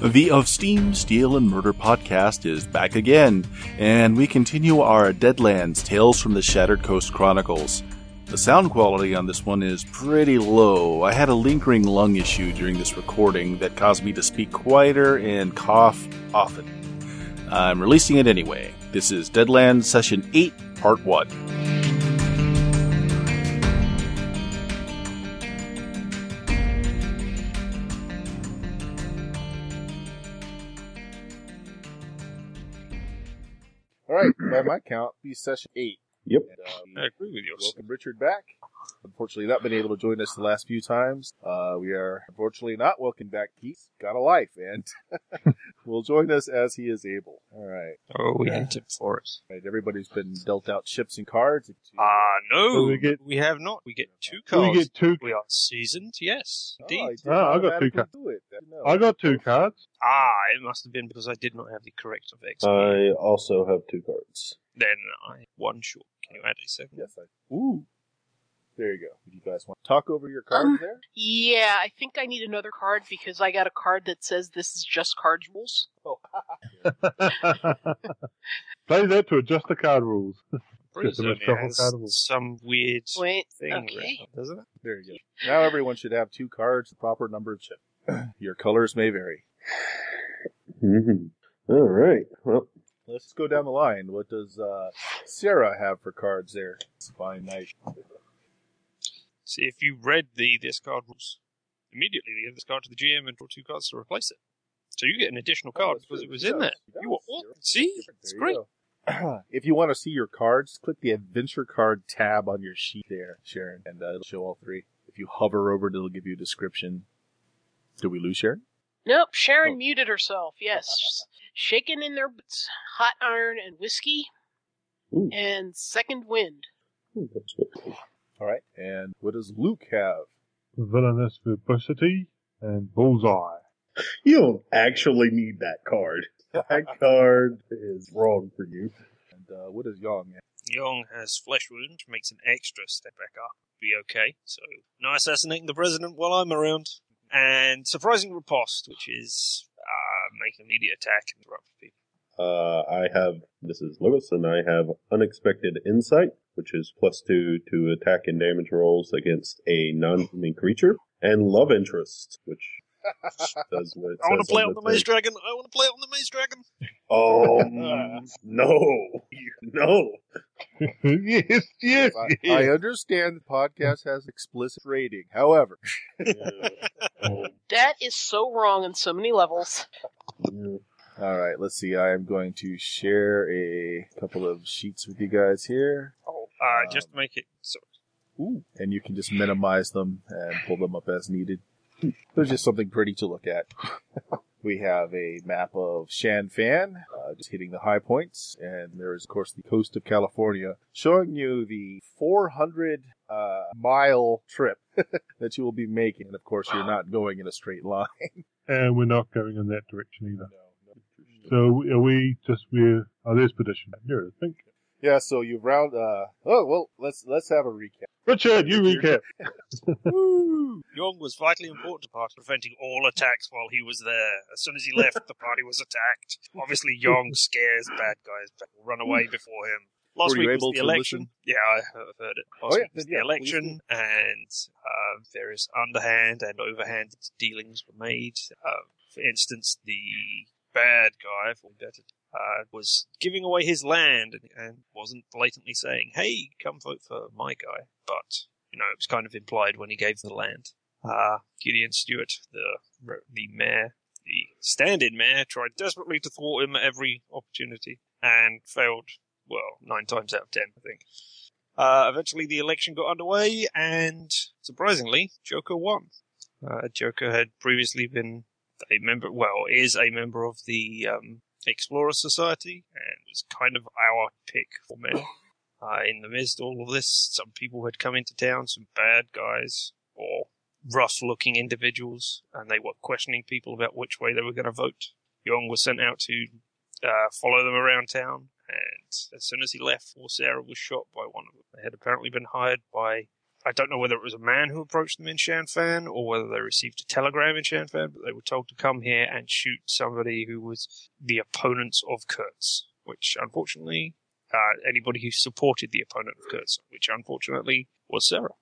The Of Steam, Steel, and Murder podcast is back again, and we continue our Deadlands Tales from the Shattered Coast Chronicles. The sound quality on this one is pretty low. I had a lingering lung issue during this recording that caused me to speak quieter and cough often. I'm releasing it anyway. This is Deadlands Session 8, Part 1. Alright, by my count, be Session 8. Yep. And, I agree with you. welcome Richard back. Unfortunately not been able to join us the last few times. We are unfortunately not welcome back. He's got a life and will join us as he is able. Alright. Oh, we entered for it. Right, everybody's been dealt out chips and cards. No, So we have not. We get 2 We cards. get two. We are seasoned, yes, indeed. I got 2 cards. I got 2 cards. It must have been because I did not have the correct of XP. I also have 2 cards. Then I one short. Can you add a second? Yes, Ooh. There you go. Do you guys want to talk over your cards there? Yeah, I think I need another card because I got a card that says this is just card rules. Oh. Play that to adjust the card rules. Pretty Just a certainly shuffle has card rules. some weird Wait, thing, okay. around it, doesn't it? There you go. Now everyone should have 2 cards, the proper number of chips. Your colors may vary. Mm-hmm. All right. Well, Let's go down the line. What does Sarah have for cards there? It's a fine night. See, if you read the discard rules, immediately you give this card to the GM and draw 2 cards to replace it. So you get an additional card that's because true. it was Yes, in there. yes. You were all, see? It's There great. you go. If you want to see your cards, click the Adventure Card tab on your sheet there, Sharon, and it'll show all 3. If you hover over it, it'll give you a description. Did we lose Sharon? Nope, Sharon Oh. muted herself, yes. Shaken in their boots, hot iron and whiskey, Ooh. and second wind. that's good. All right. And what does Luke have? Villainous Verbosity and Bullseye. You don't actually need that card. That card is wrong for you. And what does Young have? Young has flesh wound, makes an extra step back up. Be okay. So, no assassinating the president while I'm around. And surprising riposte, which is make an immediate attack and interrupt people. I have, this is Lewis, and I have Unexpected Insight, which is +2 to attack and damage rolls against a non-human creature, and Love Interest, which does what it I want says to play on on the thing. Maze Dragon. I want to play on the Maze Dragon. No. No. yes, yes. I understand the podcast has explicit rating. However, That is so wrong on so many levels. all right, let's see. I am going to share a couple of sheets with you guys here. Just to make it so. Ooh. And you can just minimize them and pull them up as needed. There's just something pretty to look at. We have a map of Shan Fan, just hitting the high points, and there is, of course, the coast of California, showing you the 400-mile trip that you will be making. And, of course, you're not going in a straight line. And we're not going in that direction either. So are we just, there's petition. Here, I think. Yeah, so you round, let's have a recap. Richard, you recap. Young was vitally important to part preventing all attacks while he was there. As soon as he left, the party was attacked. Obviously, Young scares bad guys back, will run away before him. Last Were you week able was the to election. listen? Yeah, I have heard it. Last week was the yeah, election, and various underhand and overhand dealings were made. For instance, the bad guy, for better, was giving away his land and wasn't blatantly saying, "Hey, come vote for my guy." But it was kind of implied when he gave the land. Gideon Stewart, the mayor, the stand-in mayor, tried desperately to thwart him at every opportunity and failed. Well, 9 times out of 10, I think. Eventually, the election got underway, and surprisingly, Joker won. Joker had previously been is a member of the Explorer Society, and was kind of our pick for mayor. In the midst of all of this, some people had come into town, some bad guys, or rough-looking individuals, and they were questioning people about which way they were going to vote. Young was sent out to follow them around town, and as soon as he left, Sarah was shot by one of them. They had apparently been hired by, I don't know whether it was a man who approached them in Shanfan or whether they received a telegram in Shanfan, but they were told to come here and shoot somebody who was the opponents of Kurtz, which unfortunately, anybody who supported the opponent of Kurtz, which unfortunately was Sarah.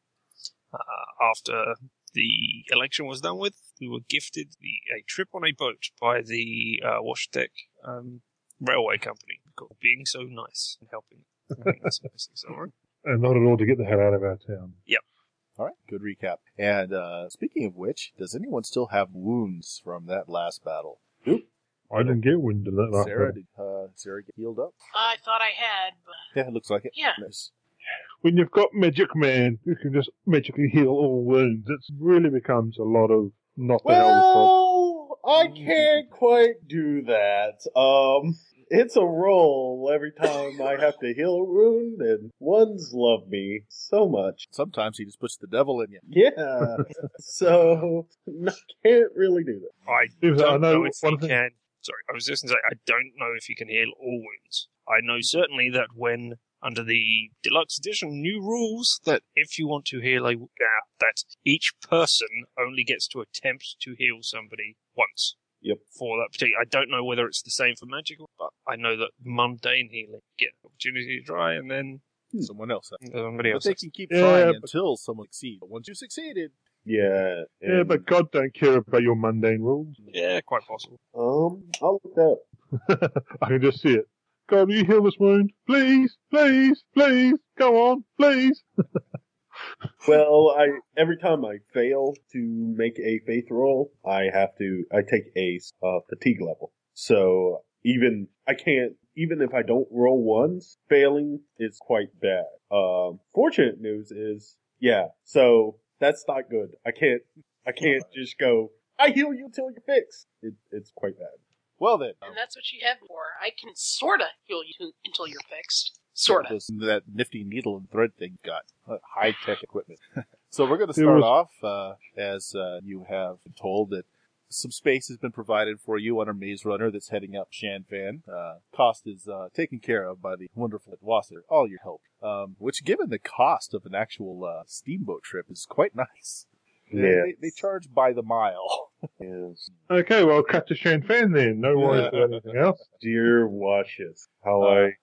After the election was done with, we were gifted a trip on a boat by the Washtec railway company, called being so nice and helping. And not at all to get the hell out of our town. Yep. All right, good recap. And speaking of which, does anyone still have wounds from that last battle? I didn't get wounded that last Sarah, battle. did Sarah get healed up? I thought I had, but Yeah, it looks like it. Yeah. Nice. When you've got Magic Man who can just magically heal all wounds, it really becomes a lot of not the hell Well, I can't quite do that. It's a roll every time I have to heal a wound, and ones love me so much. Sometimes he just puts the devil in you. Yeah, so I can't really do that. I Because don't I know know if one he thing- can. Sorry, I was just going to say, I don't know if he can heal all wounds. I know certainly that when, under the deluxe edition, new rules that if you want to heal that each person only gets to attempt to heal somebody once. Yep. For that particular, I don't know whether it's the same for magical, but I know that mundane healing get an opportunity to try, and then Someone else. somebody But else. they can keep Yeah, trying but- until someone succeeds. But once you succeeded, Yeah, Yeah, but God don't care about your mundane rules. Yeah, quite possible. I'll look that up. I can just see it. God, will you heal this wound? Please, please, please, go on, please. Well, every time I fail to make a faith roll, I take a fatigue level. So even if I don't roll ones, failing is quite bad. Fortunate news is, so that's not good. I can't just go, I heal you till you're fixed. It's quite bad. well then. and that's what you have for. I can sorta heal you until you're fixed. Sorta. That nifty needle and thread thing got high-tech equipment. So we're going to start off, as you have been told that some space has been provided for you on our Maze Runner that's heading up Shanfan. Cost is taken care of by the wonderful Wasser. All your help. Which, given the cost of an actual steamboat trip, is quite nice. Yeah. They charge by the mile. Yes. Okay, well, cut to Shanfan then. No worries about anything else. Dear Washes, how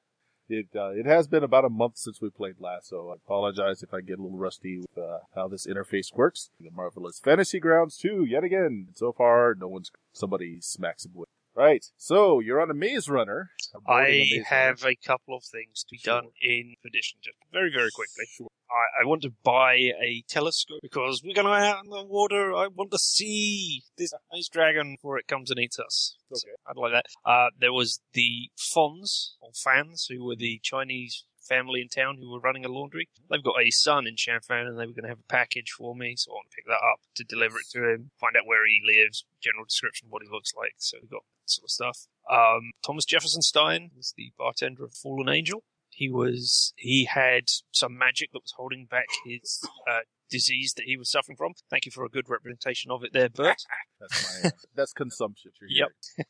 It has been about a month since we played last, so I apologize if I get a little rusty with how this interface works. The Marvelous Fantasy Grounds 2, yet again. So far, somebody smacks him with. Right, so you're on a Maze Runner. I have a couple of things to be done in addition, just very, very quickly. Sure. I want to buy a telescope because we're going out in the water. I want to see this ice dragon before it comes and eats us. Okay. So I'd like that. There was the Fons, or Fans, who were the Chinese family in town who were running a laundry. They've got a son in Shanfan and they were going to have a package for me, so I want to pick that up to deliver it to him, find out where he lives, general description of what he looks like, so we've got that sort of stuff. Thomas Jefferson Stein was the bartender of Fallen Angel. He had some magic that was holding back his disease that he was suffering from. Thank you for a good representation of it there, Bert. That's consumption. Yep.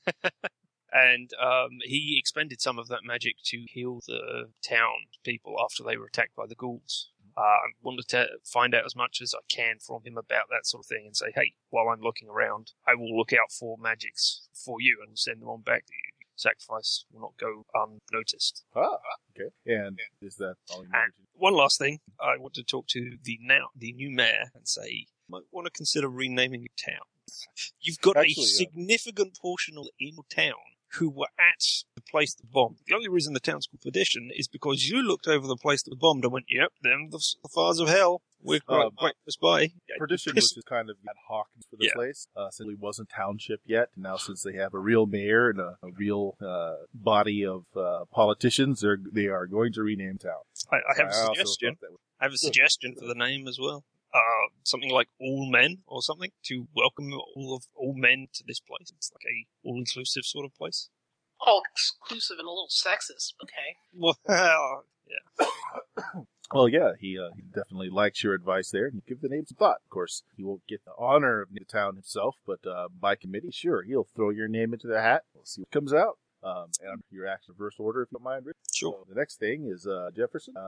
And he expended some of that magic to heal the town people after they were attacked by the ghouls. I wanted to find out as much as I can from him about that sort of thing and say, hey, while I'm looking around, I will look out for magics for you and send them on back to you. Sacrifice will not go unnoticed. Okay. And is that all you And one last thing, I want to talk to the new mayor and say, you might want to consider renaming your town. You've got Actually, a significant portion of in your town who were at the place that bombed. The only reason the town's called Perdition is because you looked over the place that bombed and went, yep, them, the fires of hell. We're quite close by. Perdition was just kind of ad hoc for the place. Since it wasn't township yet. Now, since they have a real mayor and a real body of politicians, they are going to rename town. I have a suggestion. I have a suggestion for the name as well. Something like All Men or something to welcome all men to this place. It's like a all-inclusive sort of place. All exclusive and a little sexist, okay. Well, yeah. Well, yeah, he definitely likes your advice there. You give the name some thought. Of course, he won't get the honor of the town himself, but by committee, sure, he'll throw your name into the hat. We'll see what comes out. And your action reverse order, if you don't mind, Rich. Sure. So the next thing is Jefferson.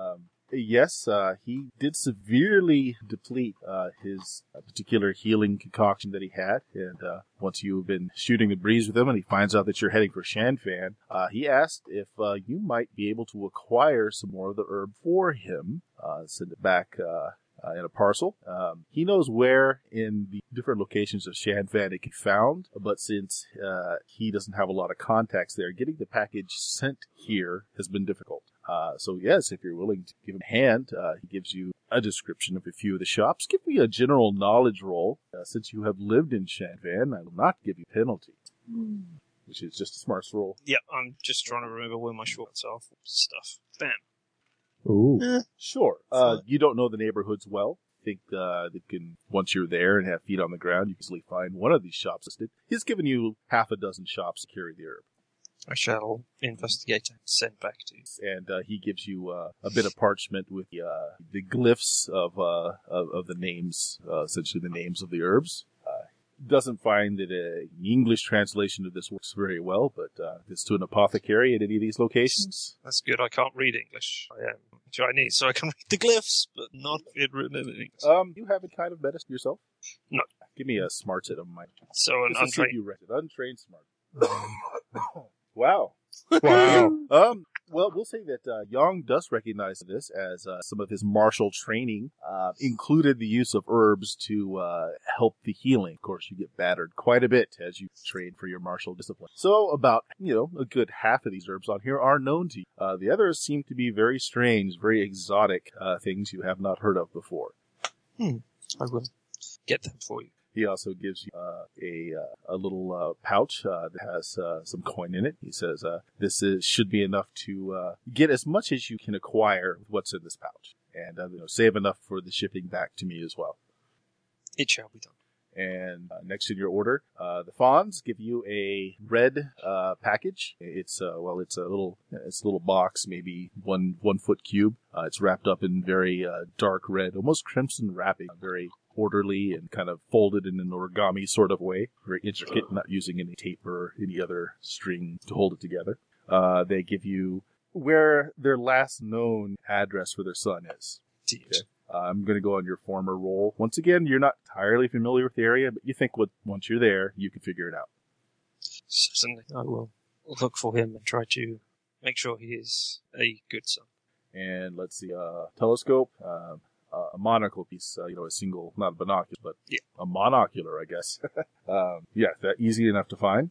Yes, he did severely deplete his particular healing concoction that he had. And once you've been shooting the breeze with him and he finds out that you're heading for Shanfan, he asked if you might be able to acquire some more of the herb for him, send it back in a parcel. He knows where in the different locations of Shanfan it can be found, but since he doesn't have a lot of contacts there, getting the package sent here has been difficult. So yes, if you're willing to give him a hand, he gives you a description of a few of the shops. Give me a general knowledge roll. Since you have lived in Shanfan, I will not give you penalty. Which is just a smart roll. Yep, I'm just trying to remember where my shorts are for stuff. Bam. Ooh. Sure. You don't know the neighborhoods well. I think that once you're there and have feet on the ground, you can easily find one of these shops listed. He's given you half a dozen shops to carry the herb. I shall investigate and send back to you. And he gives you a bit of parchment with the glyphs of the names, essentially the names of the herbs. Doesn't find that an English translation of this works very well, but it's to an apothecary at any of these locations. That's good. I can't read English. I am Chinese, so I can read the glyphs, but not it written in English. You haven't kind of medicine yourself? No. Give me a smarts at my. So an untrained. You read it. Untrained smart. Wow. Wow. Well, we'll say that Yang does recognize this as some of his martial training included the use of herbs to help the healing. Of course, you get battered quite a bit as you train for your martial discipline. So about, a good half of these herbs on here are known to you. The others seem to be very strange, very exotic things you have not heard of before. I will get them for you. He also gives you a little pouch that has some coin in it. He says this should be enough to get as much as you can acquire with what's in this pouch, and save enough for the shipping back to me as well. It shall be done. And next in your order, the Fawns give you a red package. It's a little box, maybe 1 foot cube. It's wrapped up in very dark red, almost crimson wrapping, very orderly and kind of folded in an origami sort of way. Very intricate, not using any tape or any other string to hold it together. They give you where their last known address for their son is. Okay. I'm going to go on your former role. Once again, you're not entirely familiar with the area, but you think once you're there, you can figure it out. Certainly, I will look for him and try to make sure he is a good son. And let's see, telescope, a monocle piece, a single, not a binocular, but a monocular, I guess. That easy enough to find.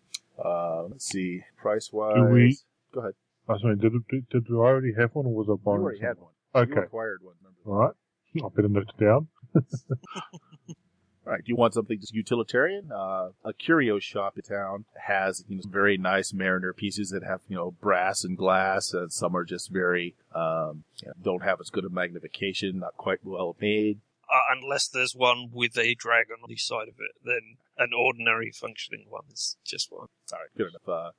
Let's see, price-wise. Go ahead. I was saying, did we already have one, or was I buying You already had one. Okay. You acquired one, remember? All right. I better note it down. All right. Do you want something just utilitarian? A curio shop in town has very nice mariner pieces that have brass and glass, and some are just very don't have as good a magnification, not quite well made. Unless there's one with a dragon on the side of it, then an ordinary functioning one is just fine. All right, good enough.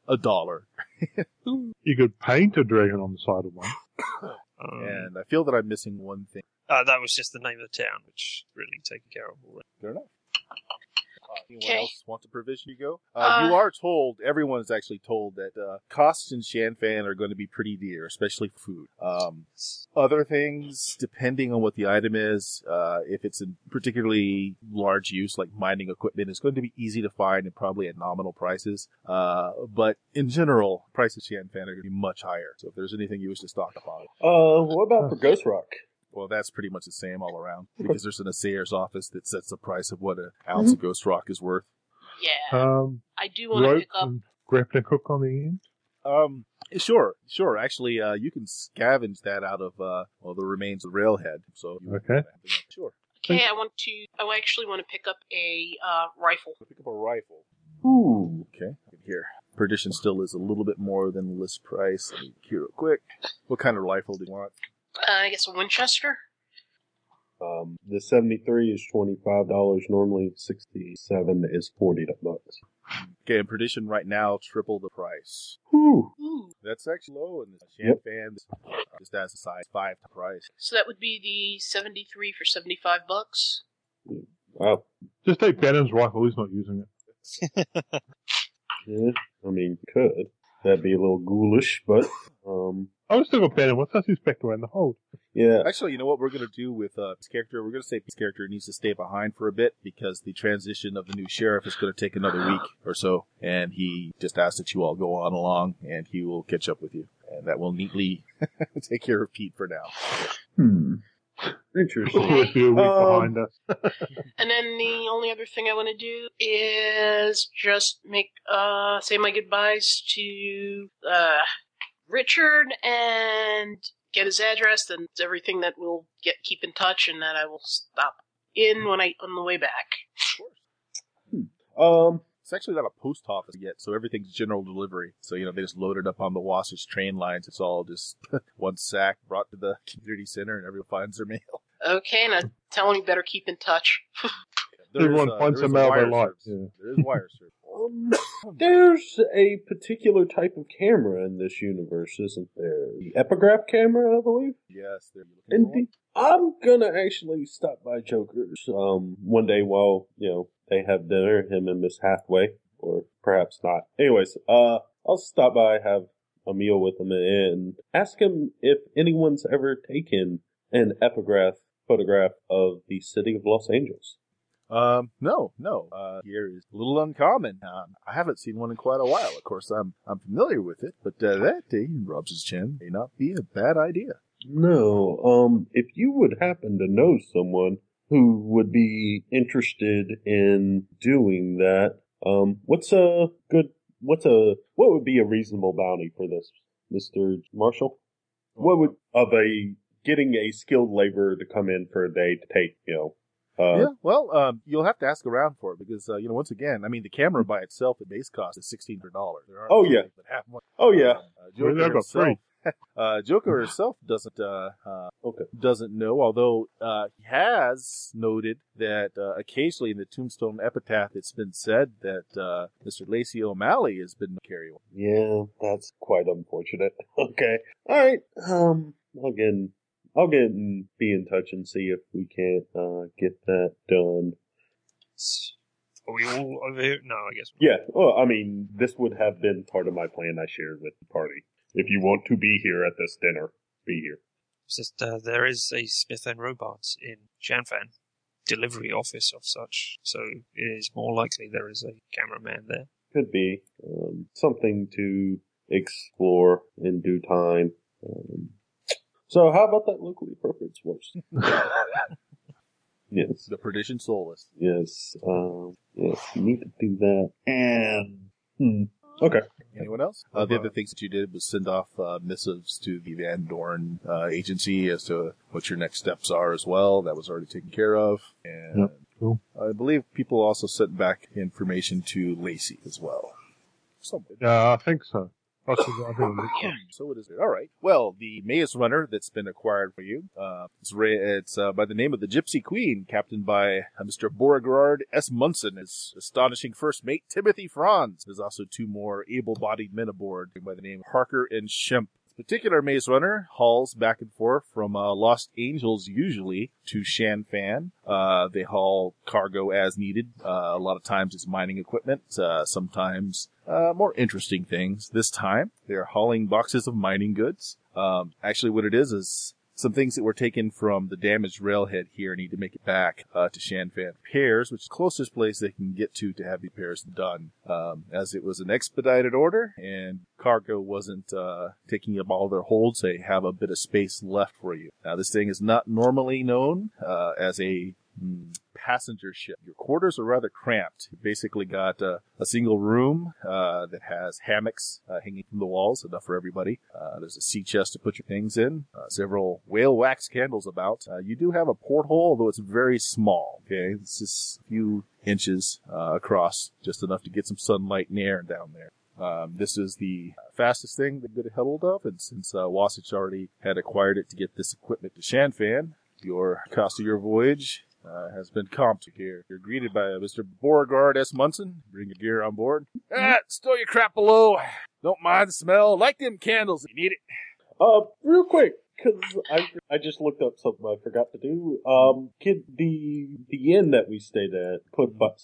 $1. You could paint a dragon on the side of one. And I feel that I'm missing one thing. That was just the name of the town, which really taken care of already. Fair enough. Anyone Okay. else want to provision you go? You are told, everyone is actually told that costs in Shanfan are going to be pretty dear, especially food. Other things, depending on what the item is, if it's in particularly large use, like mining equipment, it's going to be easy to find and probably at nominal prices. But in general, prices in Shanfan are going to be much higher. So if there's anything you wish to stock up on, What about for Ghost Rock? well, that's pretty much the same all around, because there's an assayer's office that sets the price of what an ounce of ghost rock is worth. Yeah. I do want to Rope pick up. and grappling hook on the end. Sure. Actually, you can scavenge that out of the remains of the railhead. So Okay. Sure. Okay, I actually want to pick up a rifle. Pick up a rifle. Ooh. Okay. Here, perdition still is a little bit more than list price. Let me hear real quick. What kind of rifle do you want? I guess a Winchester. The 73 is $25. Normally 67 is $40. Okay, and perdition right now triple the price. Whew. Ooh. That's actually low in this Yep. Shanfan. Just as a size 5 to price. So that would be the 73 for $75. Wow. Just take Bannon's rifle. He's not using it. Yeah. I mean, could. That'd be a little ghoulish, but, I still got Ben. What's that suspect around the hold? Yeah. Actually, you know what we're going to do with his character? We're going to say his character needs to stay behind for a bit because the transition of the new sheriff is going to take another week or so, and he just asked that you all go on along, and he will catch up with you. And that will neatly take care of Pete for now. Interesting. We're still a week behind us. And then the only other thing I want to do is just say my goodbyes to Richard and get his address and everything that we'll keep in touch, and that I will stop in on the way back. It's actually not a post office yet, so everything's general delivery. So, they just load it up on the Wasatch train lines. It's all just one sack brought to the community center, and everyone finds their mail. Okay, now tell him you better keep in touch. Everyone finds some mail they like. Yeah. There is wire service. There's a particular type of camera in this universe, isn't there? The epigraph camera, I believe? Yes. Indeed. I'm gonna actually stop by Joker's one day while, they have dinner, him and Miss Hathaway, or perhaps not. Anyways, I'll stop by, have a meal with him, and ask him if anyone's ever taken an epigraph photograph of the city of Los Angeles. No. Here is a little uncommon. I haven't seen one in quite a while. Of course, I'm familiar with it, but that, he rubs his chin, may not be a bad idea. No, if you would happen to know someone who would be interested in doing that, what would be a reasonable bounty for this, Mr. Marshall? What would, getting a skilled laborer to come in for a day to take, you'll have to ask around for it because, once again, the camera by itself, the base cost is $1,600. Oh, yeah. But half one. Oh, yeah. Joker herself doesn't know, although he has noted that occasionally in the Tombstone Epitaph it's been said that Mr. Lacey O'Malley has been carrying. Yeah, that's quite unfortunate. Okay. All right. I'll get and be in touch and see if we can't get that done. Are we all over here? No, I guess not. Yeah, well, this would have been part of my plan I shared with the party. If you want to be here at this dinner, be here. It's just, there is a Smith & Robarts in Shanfan, delivery office of such, so it is more likely there is a cameraman there. Could be. Something to explore in due time. So how about that locally appropriate sports? Yes. The Perdition Soulless. Yes. Yes, you need to do that. And, okay. Anyone else? The other things that you did was send off missives to the Van Dorn agency as to what your next steps are as well. That was already taken care of. And Cool. I believe people also sent back information to Lacey as well. Yeah, I think so. So it is. All right. Well, the Maze Runner that's been acquired for you, it's by the name of the Gypsy Queen, captained by Mr. Beauregard S. Munson, his astonishing first mate, Timothy Franz. There's also two more able-bodied men aboard by the name of Harker and Shemp. This particular Maze Runner hauls back and forth from Lost Angels usually to Shanfan. They haul cargo as needed. A lot of times it's mining equipment, sometimes more interesting things. This time they're hauling boxes of mining goods. Actually what it is some things that were taken from the damaged railhead here need to make it back to Shanfan Repairs, which is the closest place they can get to have the repairs done. As it was an expedited order and cargo wasn't taking up all their holds, they have a bit of space left for you. Now, this thing is not normally known as a passenger ship. Your quarters are rather cramped. You basically got a single room that has hammocks hanging from the walls, enough for everybody. There's a sea chest to put your things in, several whale wax candles about. You do have a porthole, although it's very small. Okay, it's just a few inches across, just enough to get some sunlight and air down there. This is the fastest thing they could have held of, and since Wasatch already had acquired it to get this equipment to Shanfan, your cost of your voyage has been comped here. You're greeted by Mr. Beauregard S. Munson. Bring your gear on board. Stow your crap below. Don't mind the smell. Light them candles if you need it. Real quick, because I just looked up something I forgot to do. Kid, the inn that we stayed at, put aside,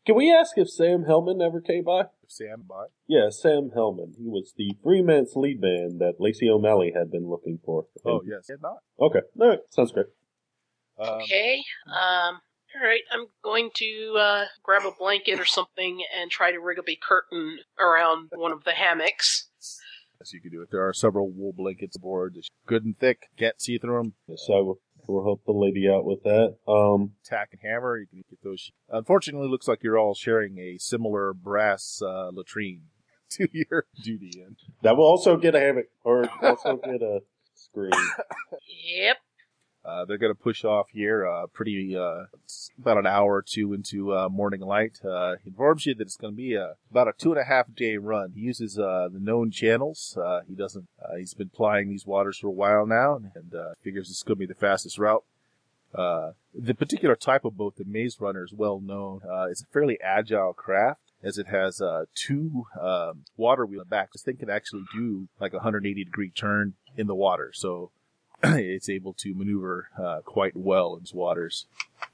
Can we ask if Sam Hellman ever came by? Sam by? Yeah, Sam Hellman. He was the freelance lead man that Lacey O'Malley had been looking for. Oh, yes. Did not. Okay. All right. Sounds great. Okay. All right. I'm going to grab a blanket or something and try to rig up a curtain around one of the hammocks. Yes, you can do it. There are several wool blankets aboard. They're good and thick. Can't see through them. Yes, I will help the lady out with that. Tack and hammer. You can get those. Unfortunately, it looks like you're all sharing a similar brass latrine to your duty in. That will also get a hammock, or also get a screen. Yep. They're going to push off here about an hour or two into morning light. He informs you that it's going to be about a 2.5 day run. He uses the known channels. He's been plying these waters for a while now, and figures it's going to be the fastest route. The particular type of boat, the Maze Runner, is well known. It's a fairly agile craft, as it has two water wheels on the back. This thing can actually do like a 180-degree turn in the water, so it's able to maneuver quite well in these waters.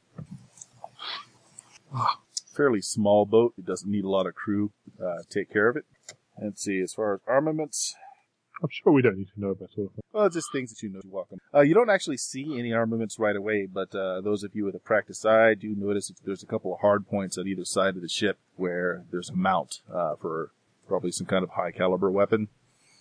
Fairly small boat. It doesn't need a lot of crew to take care of it. Let's see, as far as armaments, I'm sure we don't need to know about all of that. well, just things that you know. You're welcome. You don't actually see any armaments right away, but those of you with a practiced eye do notice there's a couple of hard points on either side of the ship where there's a mount for probably some kind of high caliber weapon.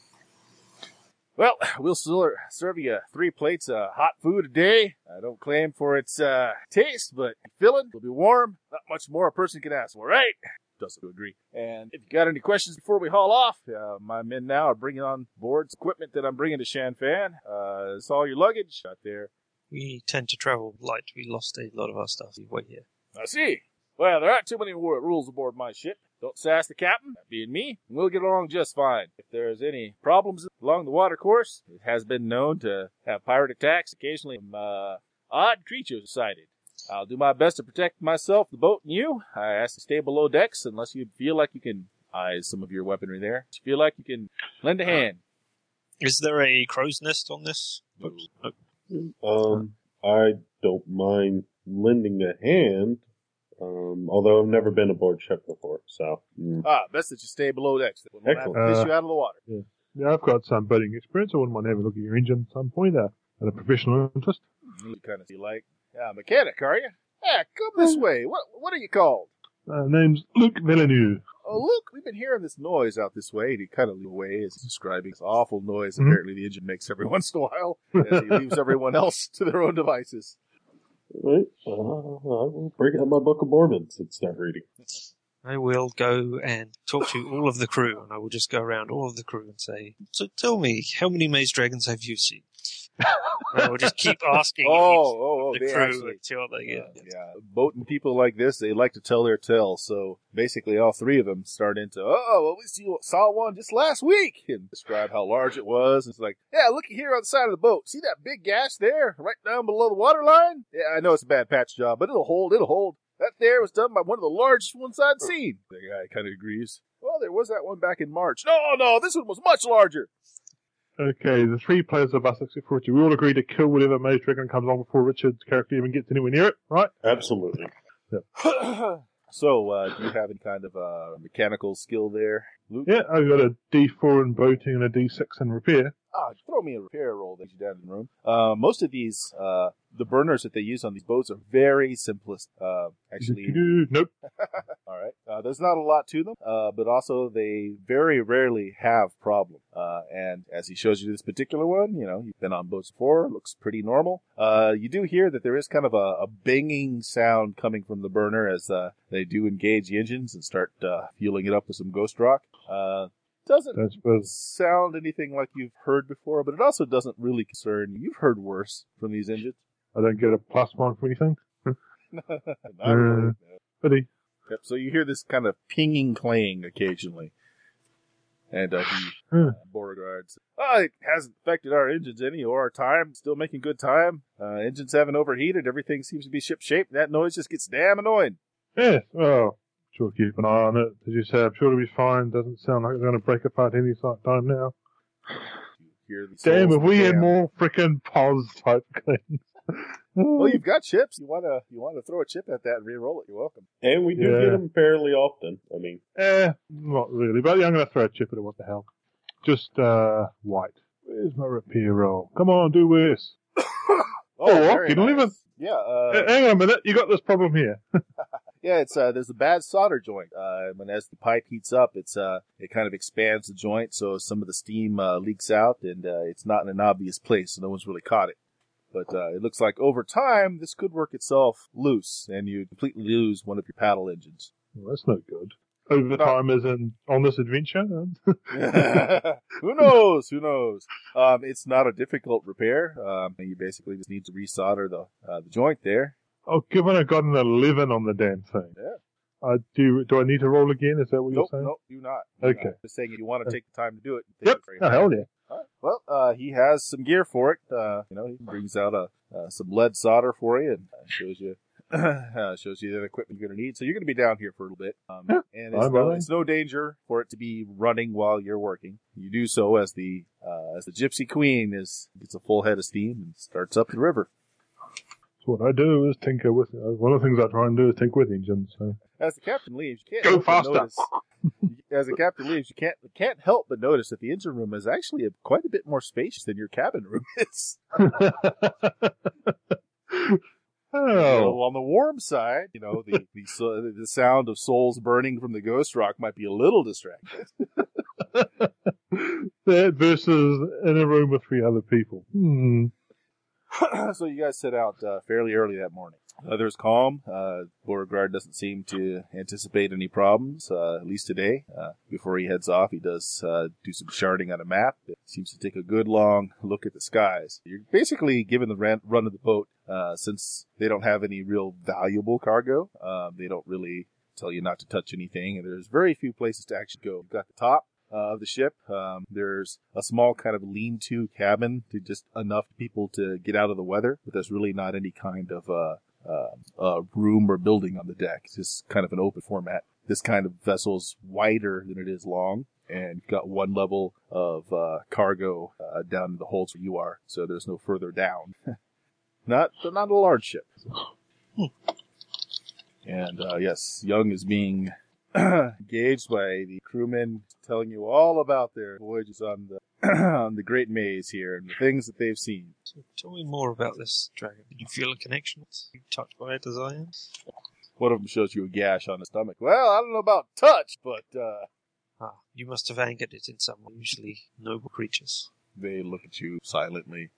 Well, we'll serve you 3 plates of hot food a day. I don't claim for its taste, but filling, it'll be warm. Not much more a person can ask for, right? Doesn't agree. And if you got any questions before we haul off, my men now are bringing on board equipment that I'm bringing to Shan Fan. It's all your luggage out there. We tend to travel light. We lost a lot of our stuff. We wait here. I see. Well, there aren't too many rules aboard my ship. Don't sass the captain, that being me, and we'll get along just fine. If there's any problems along the water course, it has been known to have pirate attacks, occasionally odd creatures sighted. I'll do my best to protect myself, the boat, and you. I ask to stay below decks unless you feel like you can eyes some of your weaponry there. If you feel like you can lend a hand. Is there a crow's nest on this? I don't mind lending a hand. Although I've never been aboard ship before, so. Best that you stay below decks. We'll have to fish you out of the water. Yeah, I've got some boating experience. I wouldn't mind having a look at your engine at some point at a professional interest. You kind of see like, mechanic, are you? Yeah, come this way. What are you called? Name's Luke Villeneuve. Oh, look, we've been hearing this noise out this way. And he kind of leaves away as he's describing this awful noise apparently the engine makes every once in a while as he leaves everyone else to their own devices. Right. I will break out my Book of Mormons and start reading. I will go and talk to all of the crew, and I will just go around all of the crew and say, so tell me, how many maze dragons have you seen? I will just keep asking the crew until they get. Boating people like this, they like to tell their tale. So basically, all 3 of them start into, we saw one just last week, and describe how large it was. It's like, yeah, looky here on the side of the boat. See that big gash there, right down below the waterline? Yeah, I know it's a bad patch job, but it'll hold. That there was done by one of the largest ones I'd seen. The guy kind of agrees. Well, there was that one back in March. No, this one was much larger. Okay, the 3 players of us, except for Richard, we all agree to kill whatever maze dragon comes along before Richard's character even gets anywhere near it, right? Absolutely. Yep. So, do you have any kind of mechanical skill there, Luke? Yeah, I've got a D4 in boating and a D6 in repair. Throw me a repair roll that you down in the room. Most of these, the burners that they use on these boats are very simplest. Actually, nope. All right. There's not a lot to them, but also they very rarely have problems. And as he shows you this particular one, you've been on boats before, looks pretty normal. You do hear that there is kind of a banging sound coming from the burner as they do engage the engines and start fueling it up with some ghost rock. Doesn't sound anything like you've heard before, but it also doesn't really concern you. You've heard worse from these engines. I don't get a +1 for anything. Not really, no. Yep, so you hear this kind of pinging clang occasionally. And Beauregard says, it hasn't affected our engines any or our time. Still making good time. Engines haven't overheated. Everything seems to be ship-shape. That noise just gets damn annoying. Yeah, well, sure keep an eye on it. As you say, I'm sure it'll be fine. Doesn't sound like it's going to break apart any time now. You hear the Damn, if we had more frickin' pause type things. Well, you've got chips. You want to throw a chip at that and re-roll it. You're welcome. And we do get them fairly often. I mean, Not really, but I'm going to throw a chip at it. What the hell? Just white. Where's my repair roll? Come on, do this. very fucking living. Yeah. Hang on a minute. You got this problem here. Yeah, it's there's a bad solder joint. When as the pipe heats up, it kind of expands the joint, so some of the steam leaks out, and it's not in an obvious place, so no one's really caught it. But it looks like over time, this could work itself loose, and you completely lose one of your paddle engines. Well, that's no good. Over time, as in on this adventure. Who knows? Who knows? It's not a difficult repair. You basically just need to resolder the joint there. Oh, given I got an 11 on the damn thing. Yeah. Do I need to roll again? Is that what you're saying? Nope, do not. Okay. Just saying if you want to take the time to do it. Yep. Oh, hell yeah. All right. Well, he has some gear for it. He brings out some lead solder for you and shows you the equipment you're going to need. So you're going to be down here for a little bit. And it's no danger for it to be running while you're working. You do so as the Gypsy Queen gets a full head of steam and starts up the river. What I do is tinker with one of the things I try and do is tinker with engines. So. As the captain leaves, you can't Go help but faster. notice. As the captain leaves, you can't help but notice that the engine room is actually quite a bit more spacious than your cabin room is. Oh. On the warm side, the sound of souls burning from the ghost rock might be a little distracting. That versus in a room with 3 other people. So you guys set out fairly early that morning. Weather's calm. Beauregard doesn't seem to anticipate any problems, at least today. Before he heads off, he does do some charting on a map. It seems to take a good long look at the skies. You're basically given the run of the boat, since they don't have any real valuable cargo. They don't really tell you not to touch anything, and there's very few places to actually go. You've got the top of the ship. There's a small kind of lean-to cabin to just enough people to get out of the weather, but there's really not any kind of room or building on the deck. It's just kind of an open format. This kind of vessel's wider than it is long, and you've got one level of cargo down in the holds where you are, so there's no further down. Not a large ship. And yes, Young is being engaged by the crewmen, telling you all about their voyages on the on the Great Maze here and the things that they've seen. So tell me more about this dragon. Did you feel a connection? Are you touched by it as I am? One of them shows you a gash on the stomach. Well, I don't know about touch, but you must have angered it in some way. Usually noble creatures. They look at you silently.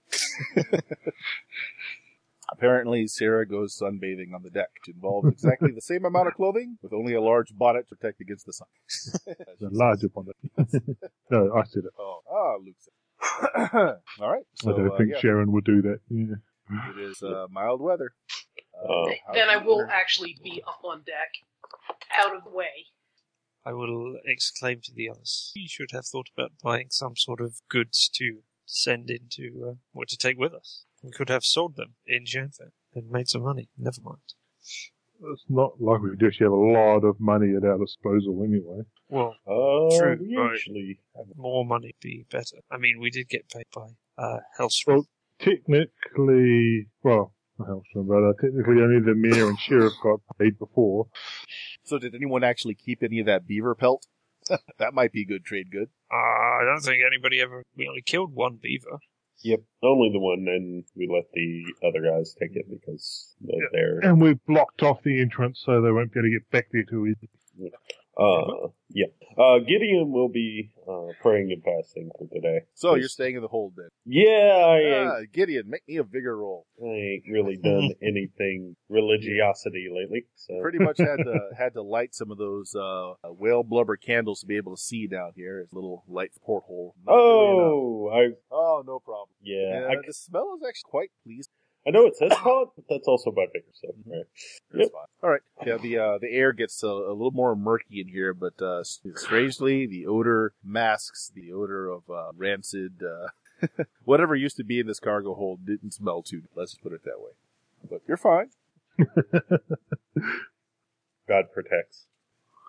Apparently, Sarah goes sunbathing on the deck, which involves exactly the same amount of clothing, with only a large bonnet to protect against the sun. A larger bonnet. No, I said it. Luke said it. All right. So, I don't think Sharon would do that. Yeah. It is mild weather. Then I will actually be up on deck, out of the way. I will exclaim to the others. You should have thought about buying some sort of goods to send into, or to take with us. We could have sold them in Xanthan and made some money. Never mind. It's not like we actually have a lot of money at our disposal anyway. Well, true. we But usually, more money be better. I mean, we did get paid by Hellstrom. Well, technically, not Hellstrom, but technically only the mayor and sheriff got paid before. So did anyone actually keep any of that beaver pelt? That might be good trade good. I don't think anybody ever... We only killed one beaver. Yep, only the one, and we let the other guys take it because they're... And we blocked off the entrance so they won't be able to get back there too easy. Yeah. Gideon will be praying and fasting for today. So you're staying in the hold then? Yeah, I Gideon, make me a vigor roll. ain't really done anything religiosity lately. So. Pretty much had to light some of those whale blubber candles to be able to see down here. It's a little light porthole. Oh, no problem. Yeah. The smell is actually quite pleasing. I know it says pot, but that's also by vigor, so, right. Yep. All right. Yeah, the air gets a little more murky in here, but strangely, the odor masks the odor of rancid. Whatever used to be in this cargo hold didn't smell too. Let's just put it that way. But you're fine. God protects.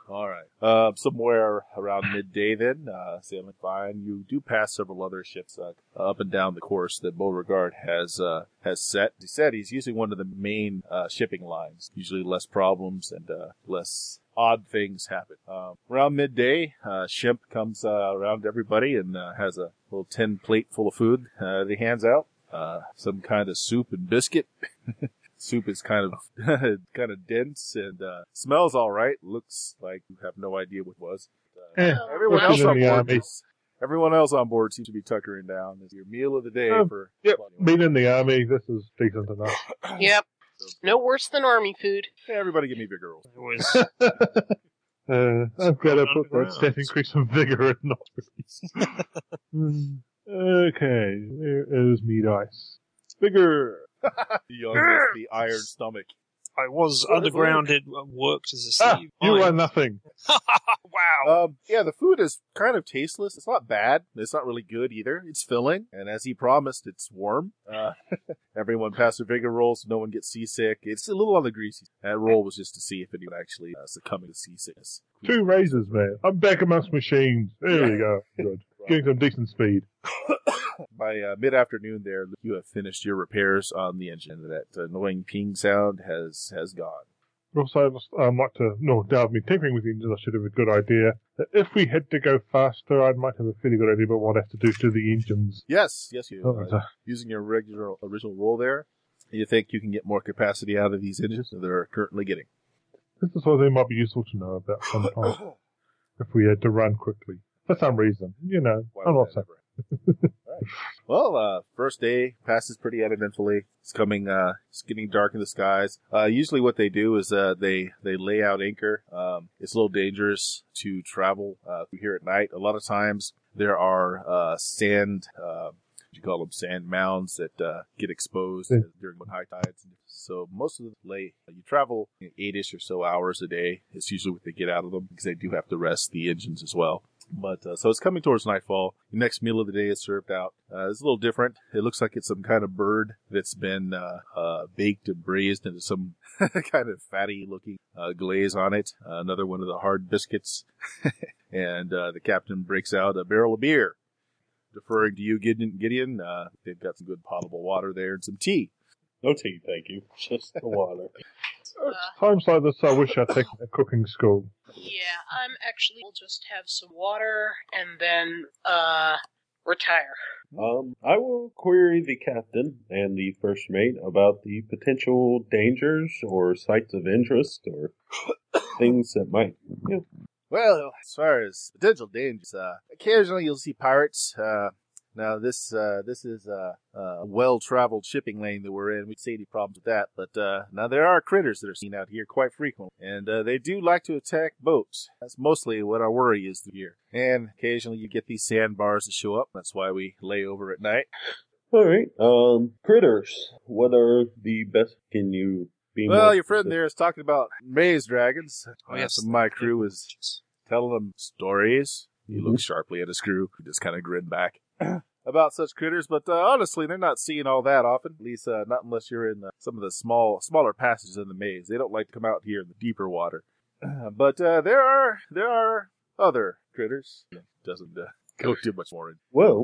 All right. Somewhere around midday then, sailing fine, you do pass several other ships up and down the course that Beauregard has set. He said he's using one of the main shipping lines. Usually less problems and less odd things happen. Around midday, Shemp comes around to everybody and has a little tin plate full of food that he hands out. Some kind of soup and biscuit. Soup is kind of dense and smells all right. Looks like you have no idea what it was. Everyone else on board, everyone else on board seems to be tuckering down. It's your meal of the day for. Yep, being in the army, this is decent enough. Yep, no worse than army food. Hey, everybody, give me big girls. It was I've got to put that stat increase some vigor in not Okay, there is meat ice. Vigor. The iron stomach. I was underground and worked as a slave. You are nothing. Wow. Yeah, the food is kind of tasteless. It's not bad. It's not really good either. It's filling, and as he promised, it's warm. Everyone passed their vigor roll so no one gets seasick. It's a little on the greasy. That roll was just to see if anyone actually succumbing to seasickness. 2 raises, man. I'm back amongst machines. There we go. Good. Getting some decent speed. By mid-afternoon there, you have finished your repairs on the engine. That annoying ping sound has gone. Also, I'd like to, doubt me tinkering with the engines, I should have a good idea. That if we had to go faster, I might have a fairly good idea about what I have to do to the engines. Yes, you using your original roll there, you think you can get more capacity out of these engines than they're currently getting. This is something might be useful to know about sometime. If we had to run quickly. For some reason. I'm not saying. Right. Well, first day passes pretty uneventfully. It's getting dark in the skies. Usually what they do is, they lay out anchor. It's a little dangerous to travel, here at night. A lot of times there are, sand mounds that, get exposed during high tides. So most of you travel 8-ish or so hours a day. It's usually what they get out of them because they do have to rest the engines as well. But, so it's coming towards nightfall. The next meal of the day is served out. It's a little different. It looks like it's some kind of bird that's been, baked and braised into some kind of fatty looking, glaze on it. Another one of the hard biscuits. And, the captain breaks out a barrel of beer. Deferring to you, Gideon, they've got some good potable water there and some tea. No tea, thank you. Just the water. Times like this, I wish I'd taken a cooking school. Yeah, we'll just have some water and then, retire. I will query the captain and the first mate about the potential dangers or sites of interest or things that might, Well, as far as potential dangers, occasionally you'll see pirates. Now this is a well-traveled shipping lane that we're in. We don't see any problems with that. But, now there are critters that are seen out here quite frequently. And, they do like to attack boats. That's mostly what our worry is here. And occasionally you get these sandbars to show up. That's why we lay over at night. Alright, critters. What are the best, can you be Well, your friend there is talking about maze dragons. Oh, yes. So my crew is telling them stories. He looks sharply at his crew. He just kind of grinned back. About such critters, but honestly, they're not seen all that often. At least not unless you're in some of the smaller passages in the maze. They don't like to come out here in the deeper water. But there are other critters. Doesn't go too much more in. Well,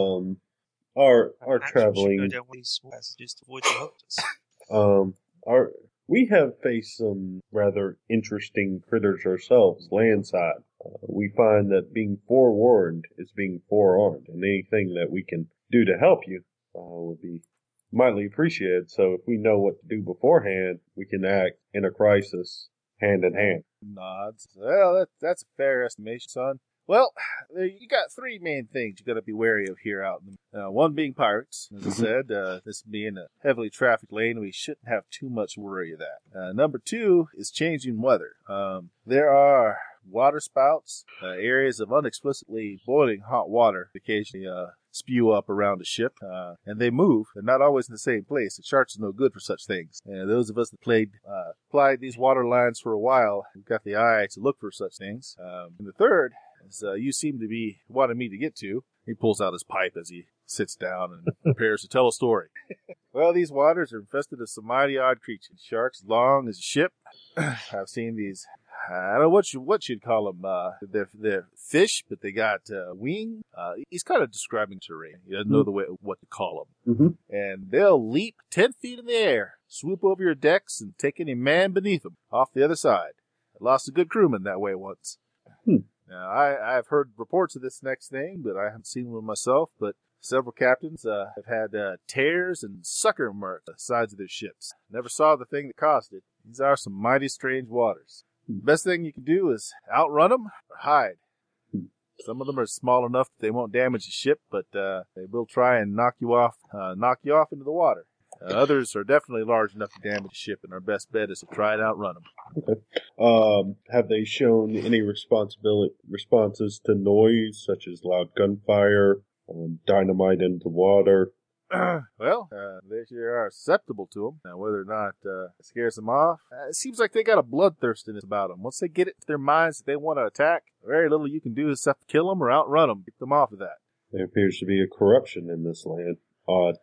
our traveling. Go down these small passages to avoid the hunters. We have faced some rather interesting critters ourselves, landside. We find that being forewarned is being forearmed, and anything that we can do to help you would be mightily appreciated. So if we know what to do beforehand, we can act in a crisis hand in hand. Nods. Well, that's a fair estimation, son. Well, you got 3 main things you got to be wary of here out. One being pirates. As I said, this being a heavily trafficked lane, we shouldn't have too much worry of that. Number 2 is changing weather. There are water spouts, areas of unexplicitly boiling hot water occasionally spew up around a ship, and they move. They're not always in the same place. The charts are no good for such things. And those of us that applied these water lines for a while, we've got the eye to look for such things. And the third, as you seem to be wanting me to get to, he pulls out his pipe as he sits down and prepares to tell a story. Well, these waters are infested with some mighty odd creatures. Sharks as long as a ship. I've seen these I don't know what you'd call them. They're fish, but they got wing. He's kind of describing terrain. He doesn't know what to call them. Mm-hmm. And they'll leap 10 feet in the air, swoop over your decks, and take any man beneath them off the other side. I lost a good crewman that way once. Now, I've heard reports of this next thing, but I haven't seen one myself. But several captains have had tears and sucker marks on the sides of their ships. Never saw the thing that caused it. These are some mighty strange waters. The best thing you can do is outrun them or hide. Some of them are small enough that they won't damage the ship, but they will try and knock you off into the water. Others are definitely large enough to damage the ship, and our best bet is to try and outrun them. Okay. Have they shown any responses to noise, such as loud gunfire, dynamite into water? Well, they sure are susceptible to them. Now, whether or not it scares them off, it seems like they got a bloodthirstiness about them. Once they get it to their minds that they want to attack, very little you can do is except kill them or outrun them, get them off of that. There appears to be a corruption in this land. Odd.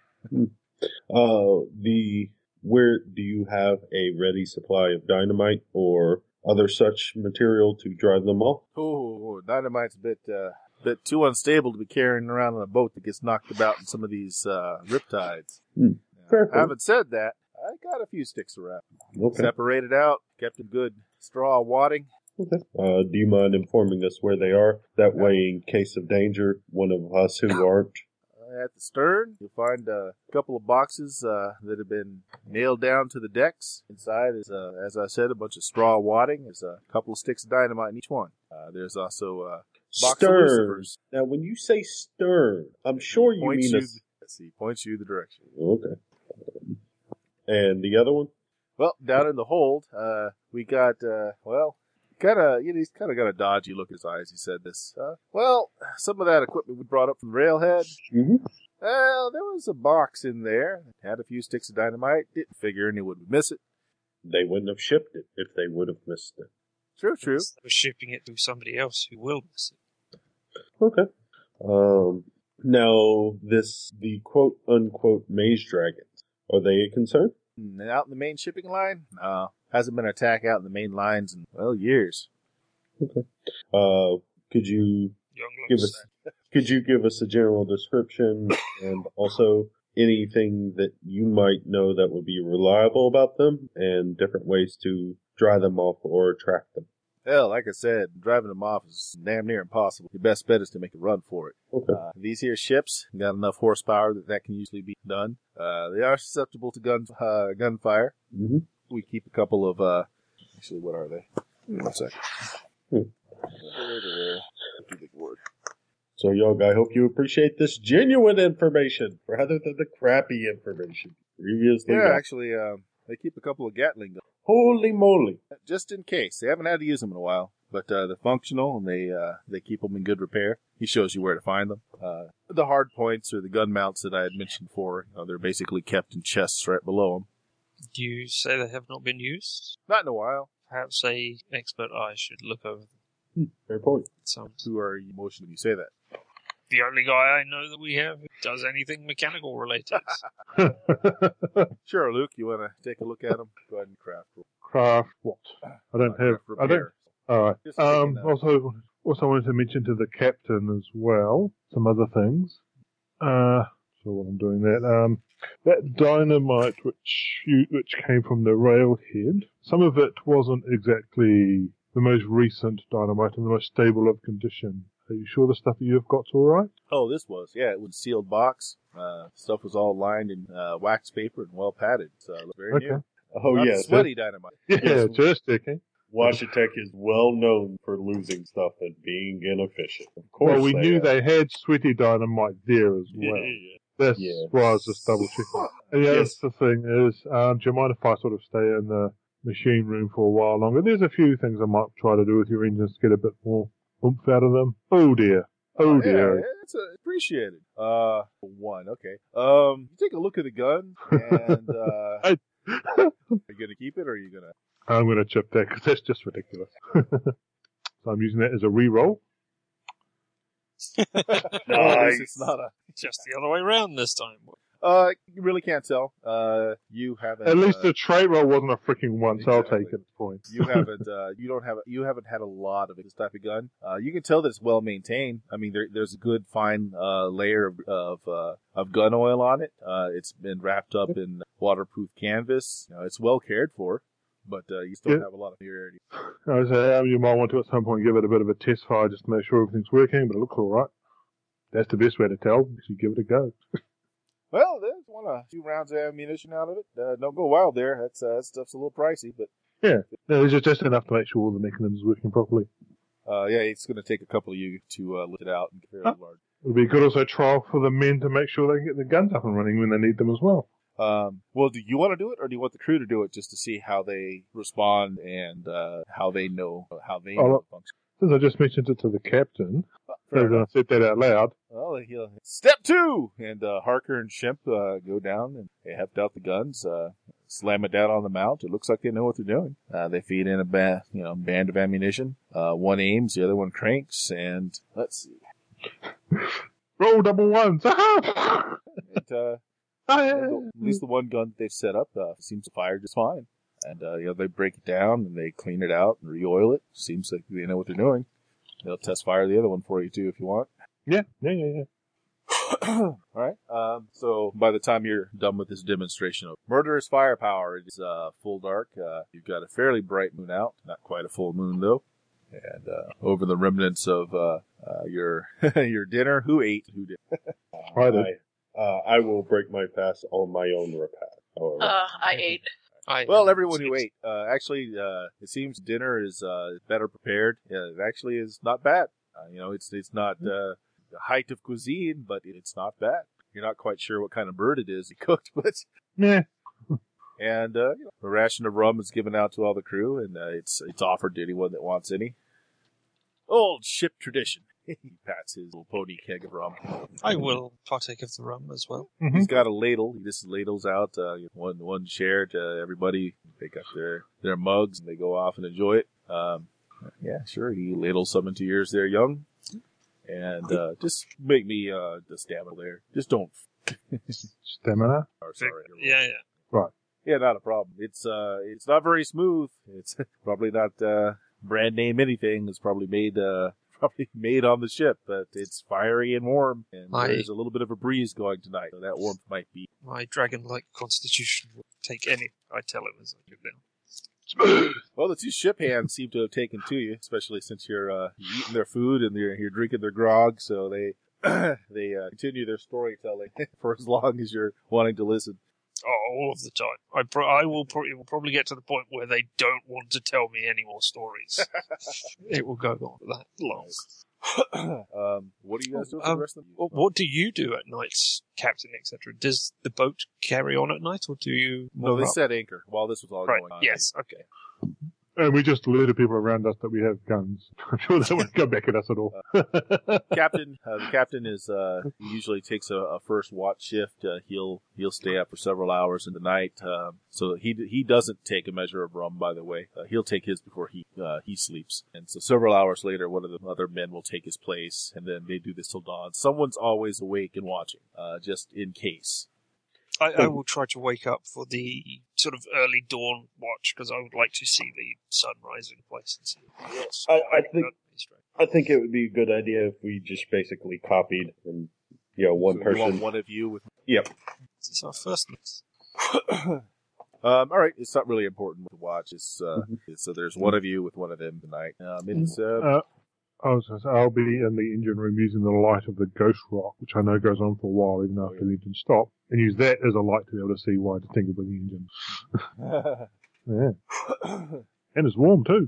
Where do you have a ready supply of dynamite or other such material to drive them off? Oh, dynamite's a bit too unstable to be carrying around on a boat that gets knocked about in some of these riptides. Having said that, I got a few sticks around. Okay. Separated out, kept in good straw wadding. Okay. Do you mind informing us where they are? That way, in case of danger, one of us who aren't. At the stern, you'll find a couple of boxes that have been nailed down to the decks. Inside is, as I said, a bunch of straw wadding. There's a couple of sticks of dynamite in each one. There's also a box of lucifers. Now, when you say stern, I'm sure you mean he points you the direction. Okay. And the other one? Well, down in the hold, we got, he's kind of got a dodgy look in his eyes. He said this. Some of that equipment we brought up from the railhead. Mm-hmm. Well, there was a box in there. It had a few sticks of dynamite. Didn't figure anyone would miss it. They wouldn't have shipped it if they would have missed it. True. We're shipping it to somebody else who will miss it. Okay. Now, the quote-unquote maze dragons, are they a concern? Out in the main shipping line? No. Hasn't been an attack out in the main lines in, years. Okay. Could you give us a general description and also anything that you might know that would be reliable about them and different ways to dry them off or attract them? Well, like I said, driving them off is damn near impossible. Your best bet is to make a run for it. Okay. These here ships got enough horsepower that can usually be done. They are susceptible to gunfire. Mm-hmm. We keep a couple of, actually, what are they? 1 second. So, Young, I hope you appreciate this genuine information rather than the crappy information previously. Yeah, actually, they keep a couple of Gatling guns. Holy moly. Just in case. They haven't had to use them in a while, but they're functional and they keep them in good repair. He shows you where to find them. The hard points or the gun mounts that I had mentioned before, they're basically kept in chests right below them. Do you say they have not been used? Not in a while. Perhaps a expert eye should look over them. Fair point. Who are you emotional when you say that? The only guy I know that we have who does anything mechanical related. Sure, Luke, you want to take a look at them? Go ahead and craft. Craft what? I don't have. Repair. All right. Just looking at Also wanted to mention to the captain as well some other things. So while I'm doing that, that dynamite which came from the railhead, some of it wasn't exactly the most recent dynamite and the most stable of condition. Are you sure the stuff that you've got's all right? Oh, this was. Yeah, it was a sealed box. Stuff was all lined in wax paper and well padded. So it looked very new. Oh, Not yes. sweaty dynamite. Yeah, just checking. Washitech is well known for losing stuff and being inefficient. Of course. Well, we knew they had sweaty dynamite there as well. That's why I was just double checking. And the other thing is, do you mind if I sort of stay in the machine room for a while longer? There's a few things I might try to do with your engines to get a bit more oomph out of them. Oh dear. Yeah, it's appreciated. One, okay. Take a look at the gun, and are you gonna keep it, or are you gonna? I'm gonna chip that because that's just ridiculous. So I'm using that as a re-roll. Nice. It's not just the other way around this time. You really can't tell. You haven't. At least the trait roll wasn't a freaking one, so I'll Exactly. take it at point. You haven't. You haven't had a lot of this type of gun. You can tell that it's well maintained. I mean, there's a good fine layer of gun oil on it. It's been wrapped up in waterproof canvas. It's well cared for, but you still have a lot of familiarity. I was you might want to at some point give it a bit of a test fire just to make sure everything's working, but it looks all right. That's the best way to tell. You give it a go. Well, there's a few rounds of ammunition out of it. Don't go wild there. That stuff's a little pricey, but No, it's just enough to make sure all the mechanism's working properly. it's going to take a couple of you to lift it out and get fairly large. It'll be a good also trial for the men to make sure they can get their guns up and running when they need them as well. Well, do you want to do it, or do you want the crew to do it just to see how they respond and how they know the function? Since I just mentioned it to the captain, Fair so I said that out loud. Well, step 2! And Harker and Shemp go down and they heft out the guns, slam it down on the mount. It looks like they know what they're doing. They feed in a band of ammunition. One aims, the other one cranks, and let's see. Roll double ones! At least the one gun that they've set up seems to fire just fine. And they break it down and they clean it out and re-oil it. Seems like they know what they're doing. They'll test fire the other one for you too if you want. Yeah. All right. So by the time you're done with this demonstration of murderous firepower, it is full dark. You've got a fairly bright moon out, not quite a full moon though. And over the remnants of your your dinner, who ate? Who did? I did. I will break my fast on my own repast. However. I ate. Well, everyone who ate. Actually, it seems dinner is better prepared. It actually is not bad. It's not the height of cuisine, but it's not bad. You're not quite sure what kind of bird it is he cooked, but Yeah. and a ration of rum is given out to all the crew, and it's offered to anyone that wants any. Old ship tradition. He pats his little pony keg of rum. I will partake of the rum as well. He's got a ladle. He just ladles out one share to everybody. They got their mugs and they go off and enjoy it. Yeah, sure. He ladles some into yours there, young. And just make me the stamina there. Just don't. Stamina? Oh, sorry. Yeah. Yeah, not a problem. It's not very smooth. It's probably not brand name anything. It's probably made on the ship, but it's fiery and warm, and there's a little bit of a breeze going tonight, so that warmth might be. My dragon-like constitution will take any I tell him as I go down. Well, the two ship hands seem to have taken to you, especially since you're eating their food and you're drinking their grog, so they continue their storytelling for as long as you're wanting to listen. Oh, all of the time. It will probably get to the point where they don't want to tell me any more stories. It will go on that long. What do you guys do for the rest of the What do you do at nights, Captain, etc.? Does the boat carry on at night, or do you... No, they set anchor while this was all right, going on. yes, okay. And we just alerted people around us that we have guns. I'm sure they won't come back at us at all. The captain is he usually takes a first watch shift. He'll stay up for several hours in the night. So he doesn't take a measure of rum, by the way. He'll take his before he sleeps. And so several hours later, one of the other men will take his place, and then they do this till dawn. Someone's always awake and watching, just in case. I will try to wake up for the sort of early dawn watch, because I would like to see the sun rising place and see what's I think it would be a good idea if we just basically copied and one So person. You want one of you with. Yep. This is our first miss. All right, it's not really important to watch. It's so there's one of you with one of them tonight. I'll be in the engine room using the light of the ghost rock, which I know goes on for a while even after the engine stop, and use that as a light to be able to see why to tinker with the engine. Yeah. And it's warm too.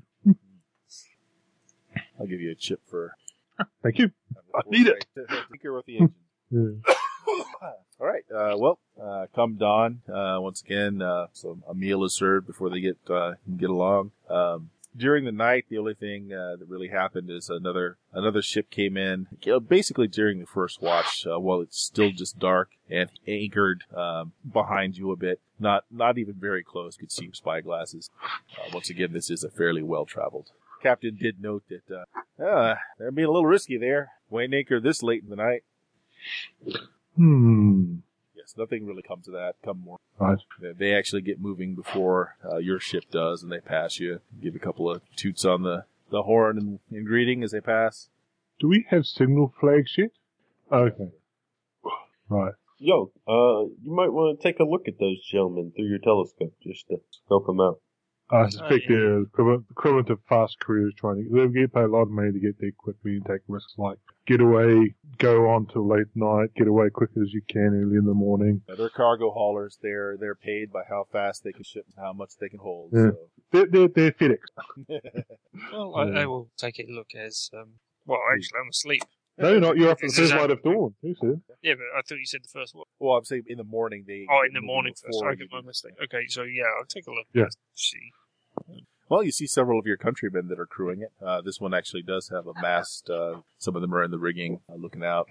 I'll give you a chip for. Thank you. I need it. Tinker with the engine. Yeah. All right. Come dawn, once again, so a meal is served before they get along. During the night, the only thing that really happened is another ship came in, basically during the first watch, while it's still just dark, and anchored behind you a bit. Not even very close. You could see spy glasses. Once again, this is a fairly well-traveled. Captain did note that they're being a little risky there. Weighing anchor this late in the night. Hmm. Yeah, Yes, nothing really comes of that. Come more. Right. They actually get moving before your ship does, and they pass you. Give a couple of toots on the horn in greeting as they pass. Do we have signal flags yet? Okay. Right. Yo, you might want to take a look at those gentlemen through your telescope just to scope them out. I suspect they're equivalent of fast careers they get paid a lot of money to get there quickly and take risks like get away, go on till late night, get away quick as you can early in the morning. They're cargo haulers. They're paid by how fast they can ship and how much they can hold. Yeah. So. They're FedEx. Well, I will take a look as. Well, actually, I'm asleep. No, you're not. You're up at the This first is light of dawn. Who said? Yeah, but I thought you said the first one. Well, I'm saying in the morning they. Oh, in the morning first. before I get my mistake. Okay, so yeah, I'll take a look. Yeah. See. Well, you see several of your countrymen that are crewing it. This one actually does have a mast. Some of them are in the rigging, looking out.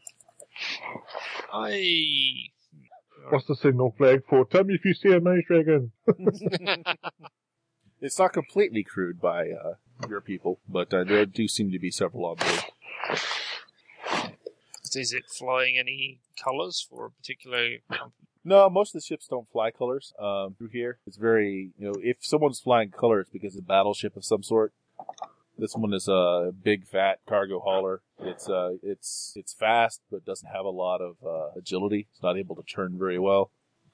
What's the signal flag for? Tell me if you see a maze dragon. It's not completely crewed by your people, but there do seem to be several on board. Is it flying any colours for a particular company? No, most of the ships don't fly colors through here. It's very, if someone's flying colors because it's a battleship of some sort. This one is a big, fat cargo hauler. It's fast, but doesn't have a lot of agility. It's not able to turn very well.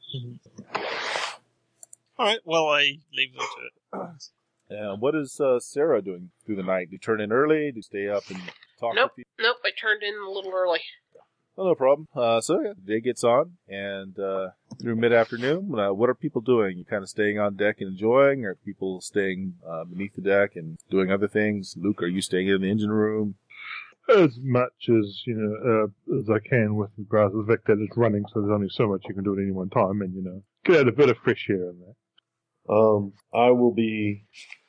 All right, well, I leave them to it. What is Sarah doing through the night? Do you turn in early? Do you stay up and talk Nope. with you? Nope, I turned in a little early. Oh, no problem. So yeah, the day gets on, and through mid-afternoon, what are people doing? You kind of staying on deck and enjoying, or are people staying beneath the deck and doing other things? Luke, are you staying in the engine room? As much as, as I can with regards to the fact that it's running, so there's only so much you can do at any one time, and, get out a bit of fresh air in that. I will be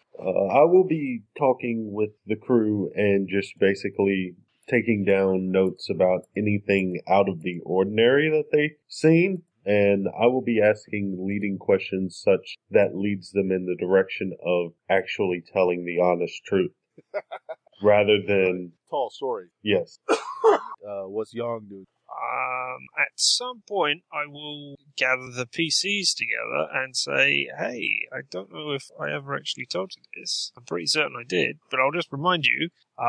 talking with the crew and just basically taking down notes about anything out of the ordinary that they've seen, and I will be asking leading questions such that leads them in the direction of actually telling the honest truth. Rather than... Tall story. Yes. What's Yang doing? At some point, I will gather the PCs together and say, hey, I don't know if I ever actually told you this. I'm pretty certain I did, but I'll just remind you,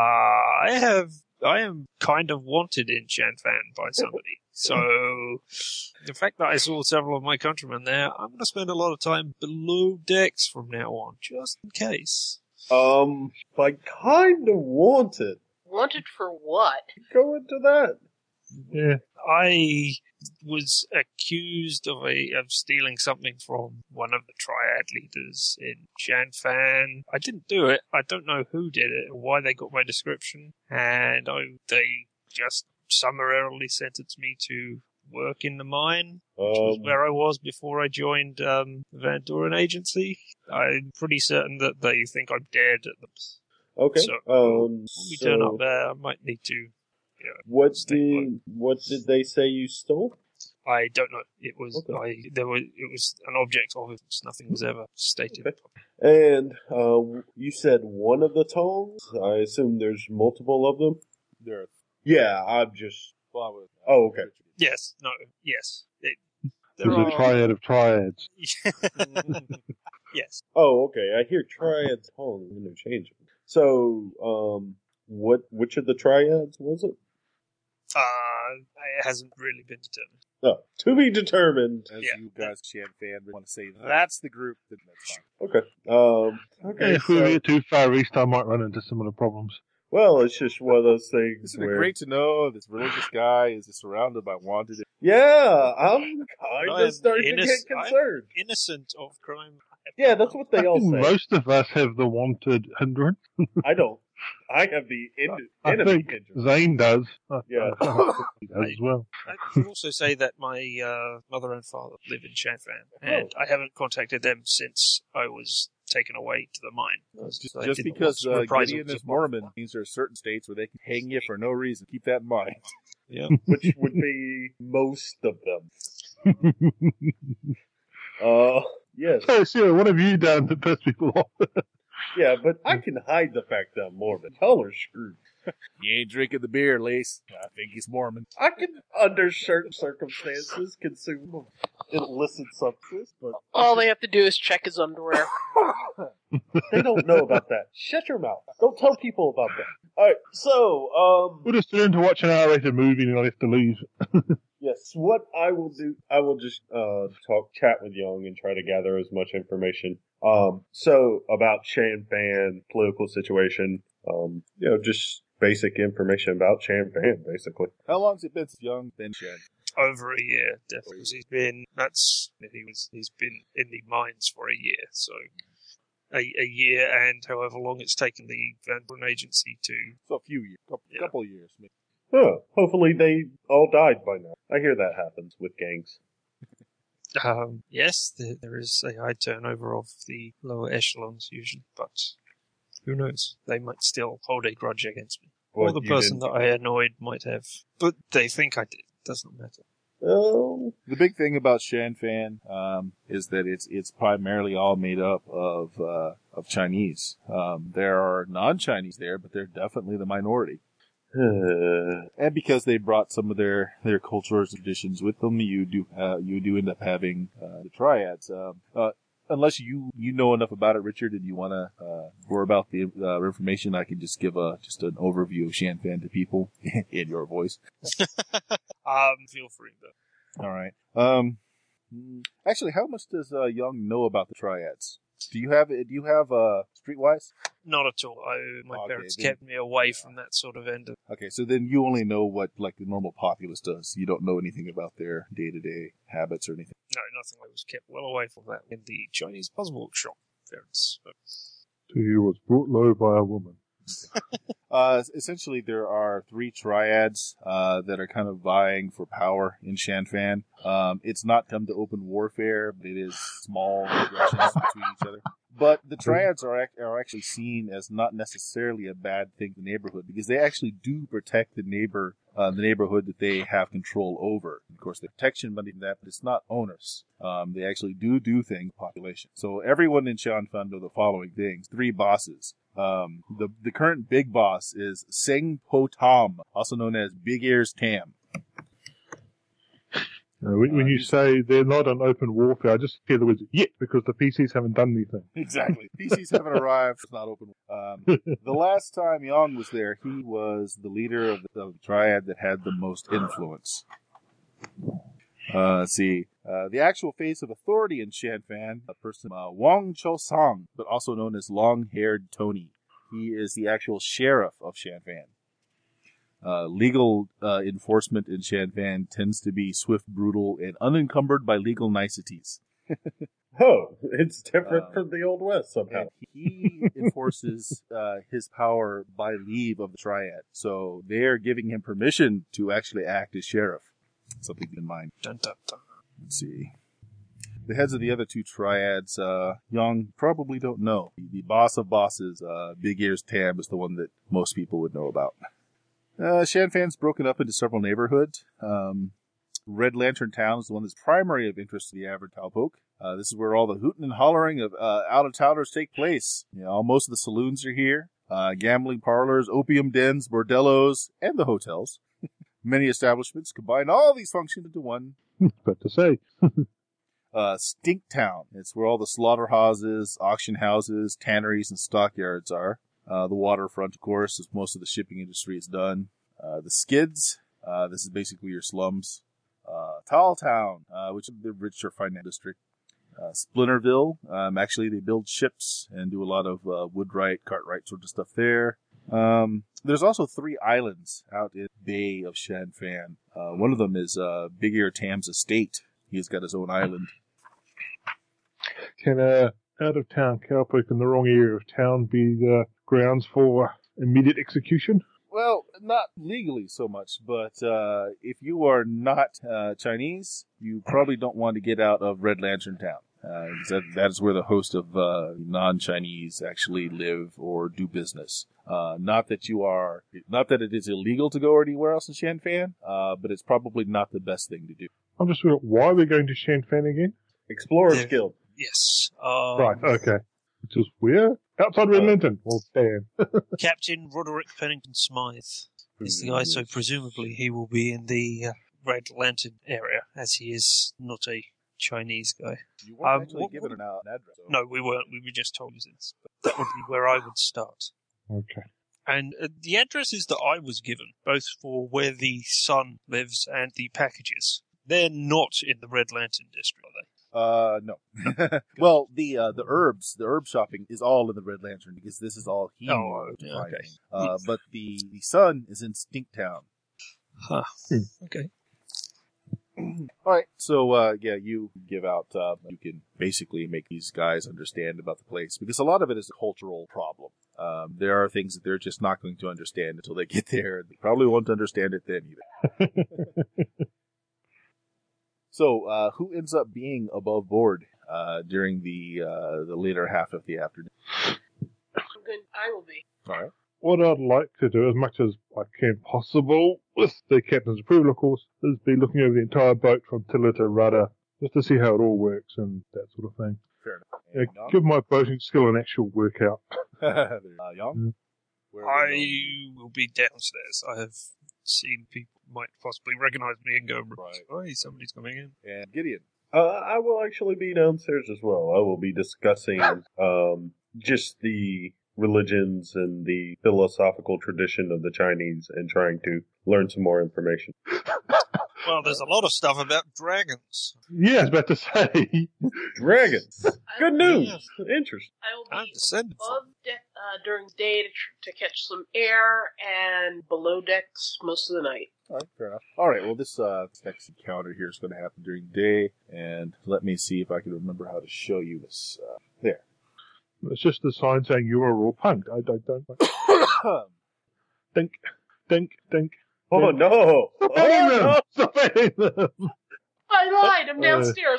I am kind of wanted in Shanfan by somebody. So, the fact that I saw several of my countrymen there, I'm going to spend a lot of time below decks from now on, just in case. I kind of wanted. Wanted for what? Go into that. Yeah. I was accused of stealing something from one of the Triad leaders in Shanfan. I didn't do it. I don't know who did it or why they got my description. And they just summarily sentenced me to work in the mine, which was where I was before I joined the Van Doren agency. I'm pretty certain that they think I'm dead at them. Okay. So when we turn up there, I might need to. What did they say you stole? I don't know. It was Okay. it was an object of it. Nothing was ever stated. Okay. And you said one of the tongs. I assume there's multiple of them. There. Yeah, I'm just. Well, Oh, okay. Yes. No. Yes. There's a triad of triads. Yes. Oh, okay. I hear triad tongue interchangeable. So, which of the triads was it? It hasn't really been determined. Oh, to be determined. as Yeah. you guys, Shan fan, want to say that's the group, then that's fine. Okay. Okay. If we get too far east, I might run into similar problems. Well, it's just one of those things Isn't it where. great to know this religious guy is surrounded by wanted? Yeah, I'm kind I'm of starting to get concerned. Innocent of crime. Yeah, that's what they all say. Most of us have the wanted hindrance. I don't. I have the I enemy think hindrance. Zane does. Yeah. He does as well. I would also say that my mother and father live in Shanfan, and I haven't contacted them since I was taken away to the mine. Just because Gideon is Mormon means there are certain states where they can hang you for no reason. Keep that in mind. Yeah. Which would be most of them. Yes. So, Sarah, what have you done to piss people off? Yeah, but I can hide the fact that I'm Mormon. Y'all are screwed. You ain't drinking the beer, Lace. I think he's Mormon. I can, under certain circumstances, consume illicit substances, but All they have to do is check his underwear. they don't know about that. Shut your mouth. Don't tell people about that. Alright, so, We'll just turn to watch an R-rated movie and I'll have to leave. yes, what I will do, I will just chat with Young and try to gather as much information. So about Shan Fan, political situation, just basic information about Shan Fan, basically. How long's it been since Young been Shan? Over a year, definitely. He's been in the mines for a year, so a year and however long it's taken the Van Buren agency to. So a few years, couple years, maybe. Oh, hopefully they all died by now. I hear that happens with gangs. Yes, there is a high turnover of the lower echelons usually, but who knows? They might still hold a grudge against me. Well, or the person that I annoyed might have. But they think I did. Doesn't matter. Oh, The big thing about Shan Fan is that it's primarily all made up of Chinese. There are non-Chinese there, but they're definitely the minority. And because they brought some of their cultures and traditions with them, you do end up having the triads. Unless you know enough about it, Richard, and you want to more about the information, I can just give an overview of Shan Fan to people in your voice. Feel free though. All right. Actually, how much does Young know about the triads? Do you have Streetwise? Not at all. My parents kept me away from that sort of end. Okay, so then you only know what like the normal populace does. You don't know anything about their day-to-day habits or anything. No, nothing. I was kept well away from that in the Chinese puzzle bookshop. Parents. To you was brought low by a woman. Essentially, there are 3 triads that are kind of vying for power in Shan Fan. It's not come to open warfare, but it is small aggressions between each other. But the triads are actually seen as not necessarily a bad thing in the neighborhood because they actually do protect the neighborhood that they have control over. Of course, the protection money from that, but it's not onerous. They actually do things population. So everyone in Shan Fan know the following things: 3 bosses. The current big boss is Seng Po Tam, also known as Big Ears Tam. When you say they're not on open warfare, I just hear the words yet because the PCs haven't done anything. Exactly. PCs haven't arrived. It's not open. The last time Yang was there, he was the leader of the triad that had the most influence. Let's see. The actual face of authority in Shan Fan, a person, Wang Cho Sang, but also known as Long-Haired Tony. He is the actual sheriff of Shan Fan. Legal enforcement in Shan Fan tends to be swift, brutal, and unencumbered by legal niceties. Oh, it's different from the Old West somehow. He enforces his power by leave of the triad. So they're giving him permission to actually act as sheriff. Something in mind. Dun, dun, dun. Let's see. The heads of the other 2 triads, Young probably don't know. The boss of bosses, Big Ears Tam, is the one that most people would know about. Shan Fan's broken up into several neighborhoods. Red Lantern Town is the one that's primary of interest to the average cowpoke. This is where all the hooting and hollering of out-of-towners take place. Most of the saloons are here. Gambling parlors, opium dens, bordellos, and the hotels. Many establishments combine all these functions into one. But to say. Stink Town. It's where all the slaughterhouses, auction houses, tanneries, and stockyards are. The waterfront, of course, is most of the shipping industry is done. The Skids. This is basically your slums. Tall Town, which is the richer finance district. Splinterville. Actually, they build ships and do a lot of woodwright, cartwright sort of stuff there. There's also 3 islands out in the Bay of Shan Fan. One of them is Big Ear Tam's estate. He's got his own island. Can out-of-town cowpoke in the wrong area of town be the grounds for immediate execution? Well, not legally so much, but if you are not Chinese, you probably don't want to get out of Red Lantern Town. That is where the host of non-Chinese actually live or do business. Not that it is illegal to go anywhere else in Shan Fan, but it's probably not the best thing to do. I'm just wondering, why are we going to Shan Fan again? Explorer's Guild. Yes. Right, okay. Which is where? Outside Red Lantern. Well, damn. Captain Roderick Pennington Smythe is the guy, so presumably he will be in the Red Lantern area, as he is not a Chinese guy. You weren't actually given an address. So. No, we weren't. We were just told this. But that would be where I would start. Okay. And the addresses that I was given, both for where the son lives and the packages, they're not in the Red Lantern district, are they? No. Well, the herb shopping is all in the Red Lantern because this is all he knew to find. Okay. But the son is in Stink Town. Huh. Okay. All right. So, you give out, you can basically make these guys understand about the place because a lot of it is a cultural problem. There are things that they're just not going to understand until they get there. They probably won't understand it then either. So, who ends up being above board, during the later half of the afternoon? I will be. All right. What I'd like to do, as much as I can possible, with the captain's approval, of course, is be looking over the entire boat from tiller to rudder, just to see how it all works and that sort of thing. Fair enough. Yeah, give my boating skill an actual workout. Young? I will be downstairs. I have seen people might possibly recognize me and go, right, somebody's coming in. And Gideon? I will actually be downstairs as well. I will be discussing just the religions and the philosophical tradition of the Chinese and trying to learn some more information. Well, there's a lot of stuff about dragons. Yeah, I was about to say. Dragons! Good news! Interesting. I will be descended above deck during the day to catch some air, and below decks most of the night. All right, fair enough. All right, well, this next encounter here is going to happen during the day, and let me see if I can remember how to show you this. There. It's just a sign saying you are a raw punk. I don't. Dink, dink, dink. Oh, no! Oh, Stop hitting them! I lied! I'm downstairs!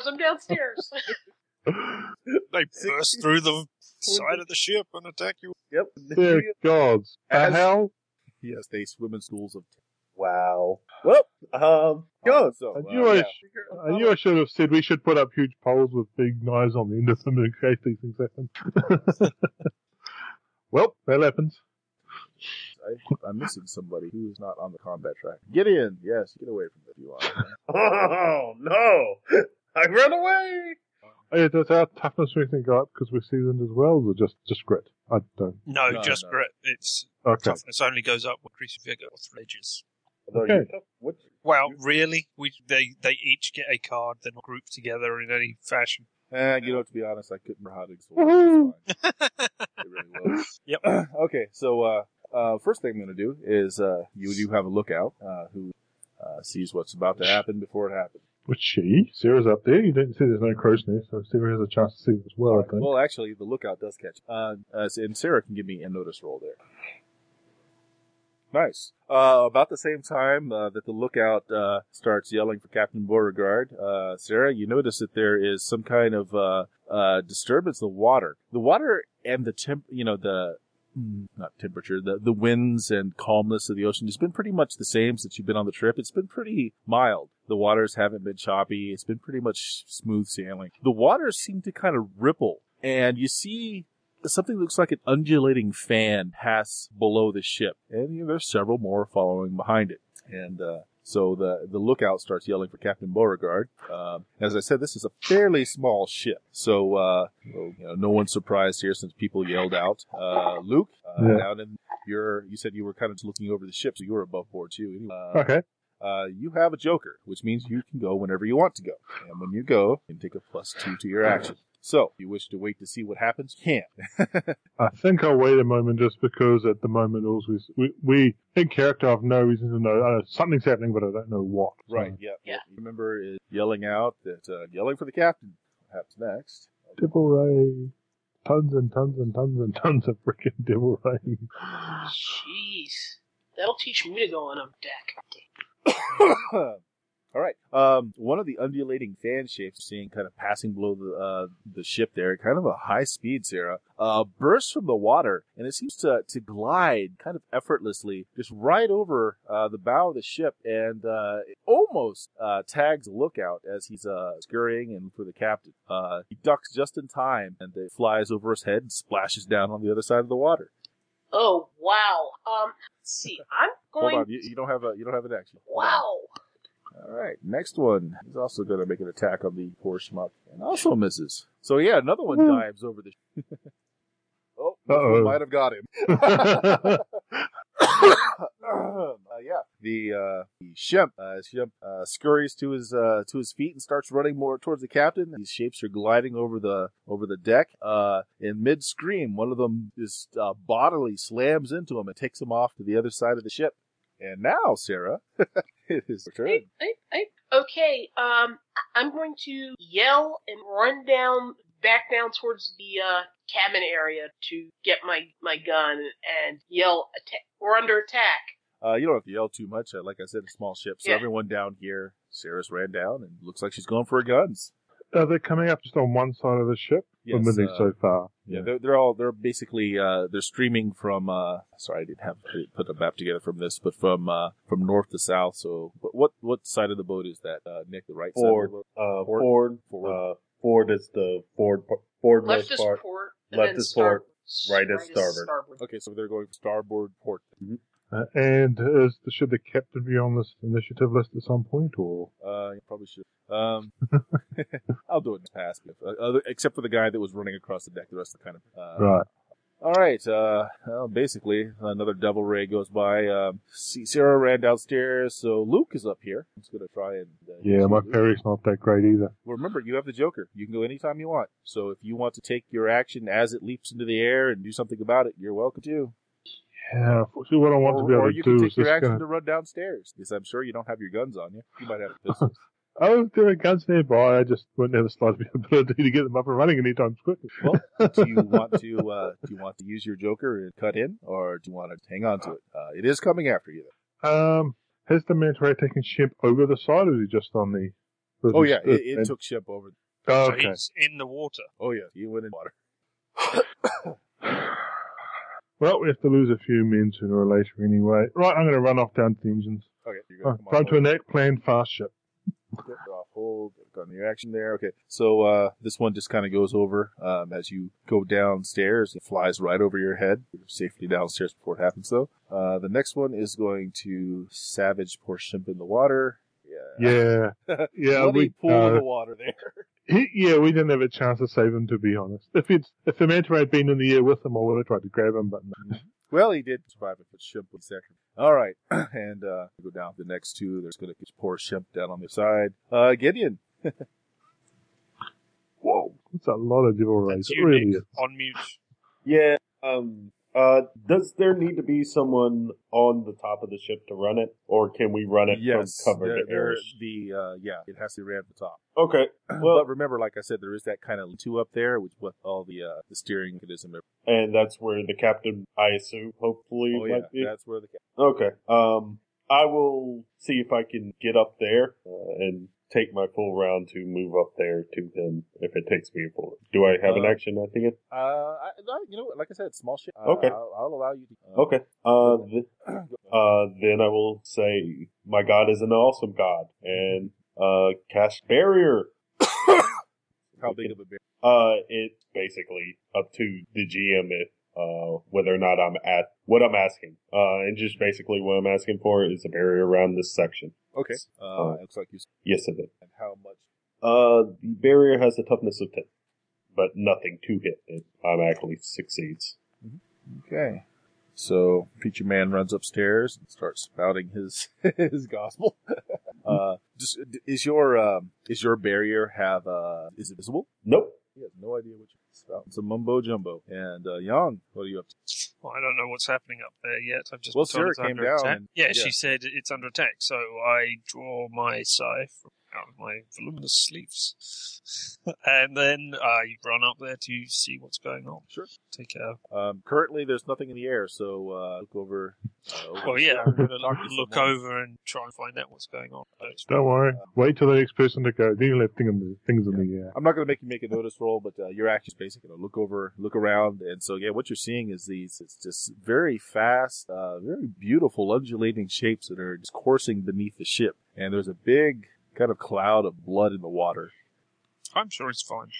They burst through the side of the ship and attack you. Yep. Dear gods. The hell? Yes, they swim in schools of... Wow. Well, go. So, I knew I should have said we should put up huge poles with big knives on the end of them in case these things happen. Well, that happens. I'm missing somebody who is not on the combat track. Gideon! Yes, get away from it if you want. Oh, no! I ran away! Hey, does our toughness or anything go up because we're seasoned as well, or just grit? I don't. No, just grit. It's toughness only goes up with increasing vigor or threages. Okay. Well, really? They each get a card. They're not grouped together in any fashion. To be honest, I couldn't remember how to explain it. It really was. Yep. Okay, so first thing I'm going to do is you do have a lookout who sees what's about to happen before it happens. Which she? Sarah's up there. You didn't see there's no crow's nest, so Sarah has a chance to see it as well, I think. Well, actually, the lookout does catch it. And Sarah can give me a notice roll there. Nice. About the same time that the lookout starts yelling for Captain Beauregard, Sarah, you notice that there is some kind of disturbance in the water. The water and the not temperature, the winds and calmness of the ocean has been pretty much the same since you've been on the trip. It's been pretty mild. The waters haven't been choppy. It's been pretty much smooth sailing. The waters seem to kind of ripple, and you see something that looks like an undulating fan pass below the ship, and there's several more following behind it. And so the lookout starts yelling for Captain Beauregard. As I said, this is a fairly small ship, so no one's surprised here since people yelled out. Luke, down in you said you were kind of looking over the ship, so you were above board too. Okay. You have a joker, which means you can go whenever you want to go, and when you go, you can take a +2 to your action. So, if you wish to wait to see what happens, you can. I think I'll wait a moment just because at the moment we in character have no reason to know. Something's happening, but I don't know what. So. Right, yeah. What you remember is yelling out that, yelling for the captain. What happens next? Devil Ray. Tons and tons and tons and tons of freaking Devil Ray. Jeez. That'll teach me to go on deck. All All right. One of the undulating fan shapes, seeing kind of passing below the ship there, kind of a high speed, Sarah, bursts from the water, and it seems to glide kind of effortlessly, just right over the bow of the ship, and it almost tags a lookout as he's scurrying and for the captain. He ducks just in time, and it flies over his head and splashes down on the other side of the water. Oh, wow. Let's see. I'm going... Hold on, you don't have an action. Wow. All right, next one. He's also going to make an attack on the poor schmuck, and also misses. So yeah, another one dives over the... Oh, this one might have got him. The Shemp scurries to his feet and starts running more towards the captain. These shapes are gliding over the deck. In mid scream, one of them just bodily slams into him and takes him off to the other side of the ship. And now, Sarah, it is your turn. Okay, I'm going to yell and run back down towards the cabin area to get my gun and yell, we're under attack. You don't have to yell too much. Like I said, a small ship. So Yeah. everyone down here, Sarah's ran down and looks like she's going for her guns. Are they coming up just on one side of the ship? Yes, Or moving so far? Yeah, they're basically, they're streaming from, sorry, I didn't have to put a map together from this, but from north to south. So, what side of the boat is that, Nick? The right Ford, side of the boat? Ford. Ford is the Ford Left most is part. port. And Left then is port, right right is starboard. Okay, so they're going starboard port. And should the captain be on this initiative list at some point, or? You probably should. I'll do it in the past, except for the guy that was running across the deck. The rest are kind of, Right. All right. Well, basically, another devil ray goes by. Sarah ran downstairs, so Luke is up here. He's going to try and... Yeah, my parry's not that great either. Well, remember, you have the Joker. You can go anytime you want. So if you want to take your action as it leaps into the air and do something about it, you're welcome to. Yeah, unfortunately what I want to be able Or to you do can is take your just action gonna... to run downstairs, because I'm sure you don't have your guns on you. You might have pistols. Oh, there are guns nearby. I just wouldn't have the slightest ability to get them up and running anytime quickly. Well, do you want to use your Joker and cut in, or do you want to hang on to it? It is coming after you, though. Has the manta ray taken Shemp over the side, or is he just on the... Oh yeah, it took Shemp over. Oh, So okay. he's in the water. Oh yeah, he went in water. Well, we have to lose a few men sooner or later anyway. Right, I'm going to run off down to the engines. Okay, you're going to come Time off to enact plan fast ship. hold, got your action there. Okay, so this one just kind of goes over as you go downstairs. It flies right over your head. You're safely downstairs before it happens, though. The next one is going to savage poor Shemp in the water. Yeah. Yeah, Bloody pool in the water there. we didn't have a chance to save him, to be honest. If the manta ray had been in the air with him, I would have tried to grab him, but no. Well, he did survive it, but Shemp was second. All right, and go down to the next two. There's going to get poor Shemp down on the side. Gideon. Whoa, that's a lot of devil rays. That's It really unique. is. On mute. Yeah. Does there need to be someone on the top of the ship to run it, or can we run it Yes, from covered areas? it has to be ran at the top. Okay. Well, But remember, like I said, there is that kind of two up there, which with all the steering mechanism. and that's where the captain, I assume, hopefully Oh yeah, might be. that's where the Okay. I will see if I can get up there and take my full round to move up there to him if it takes me a full. Do I have an action at the end? you know what? Like I said, small ship. Okay. I'll allow you to. Okay. Then I will say, my God is an awesome God, and cast barrier. How big of a bear? It's basically up to the GM if whether or not what I'm asking. And just basically what I'm asking for is a barrier around this section. Okay. Looks like you. Yes, it is. And how much? The barrier has a toughness of 10, but nothing to hit. It automatically succeeds. Okay. So Preacher Man runs upstairs and starts spouting his gospel. Is your barrier is it visible? Nope. He has no idea what you're spouting. It's a mumbo jumbo. And Yang, what are you up to? Well, I don't know what's happening up there yet. I've just Well, been told Sarah it's came under down attack. and- Yeah, yeah. she said it's under attack. So I draw my scythe out of my voluminous sleeves. And then you run up there to see what's going on. Sure. Take care. Currently, there's nothing in the air, so look over. Well, yeah, I'm going to Talk to look someone. over and try and find out what's going on. Don't worry. Wait till the next person to go. Then you'll have things in the air. I'm not going to make you make a notice roll, but your action's basically look over, look around, and so yeah, what you're seeing is these. It's just very fast, very beautiful, undulating shapes that are just coursing beneath the ship, and there's a big kind of cloud of blood in the water. I'm sure it's fine.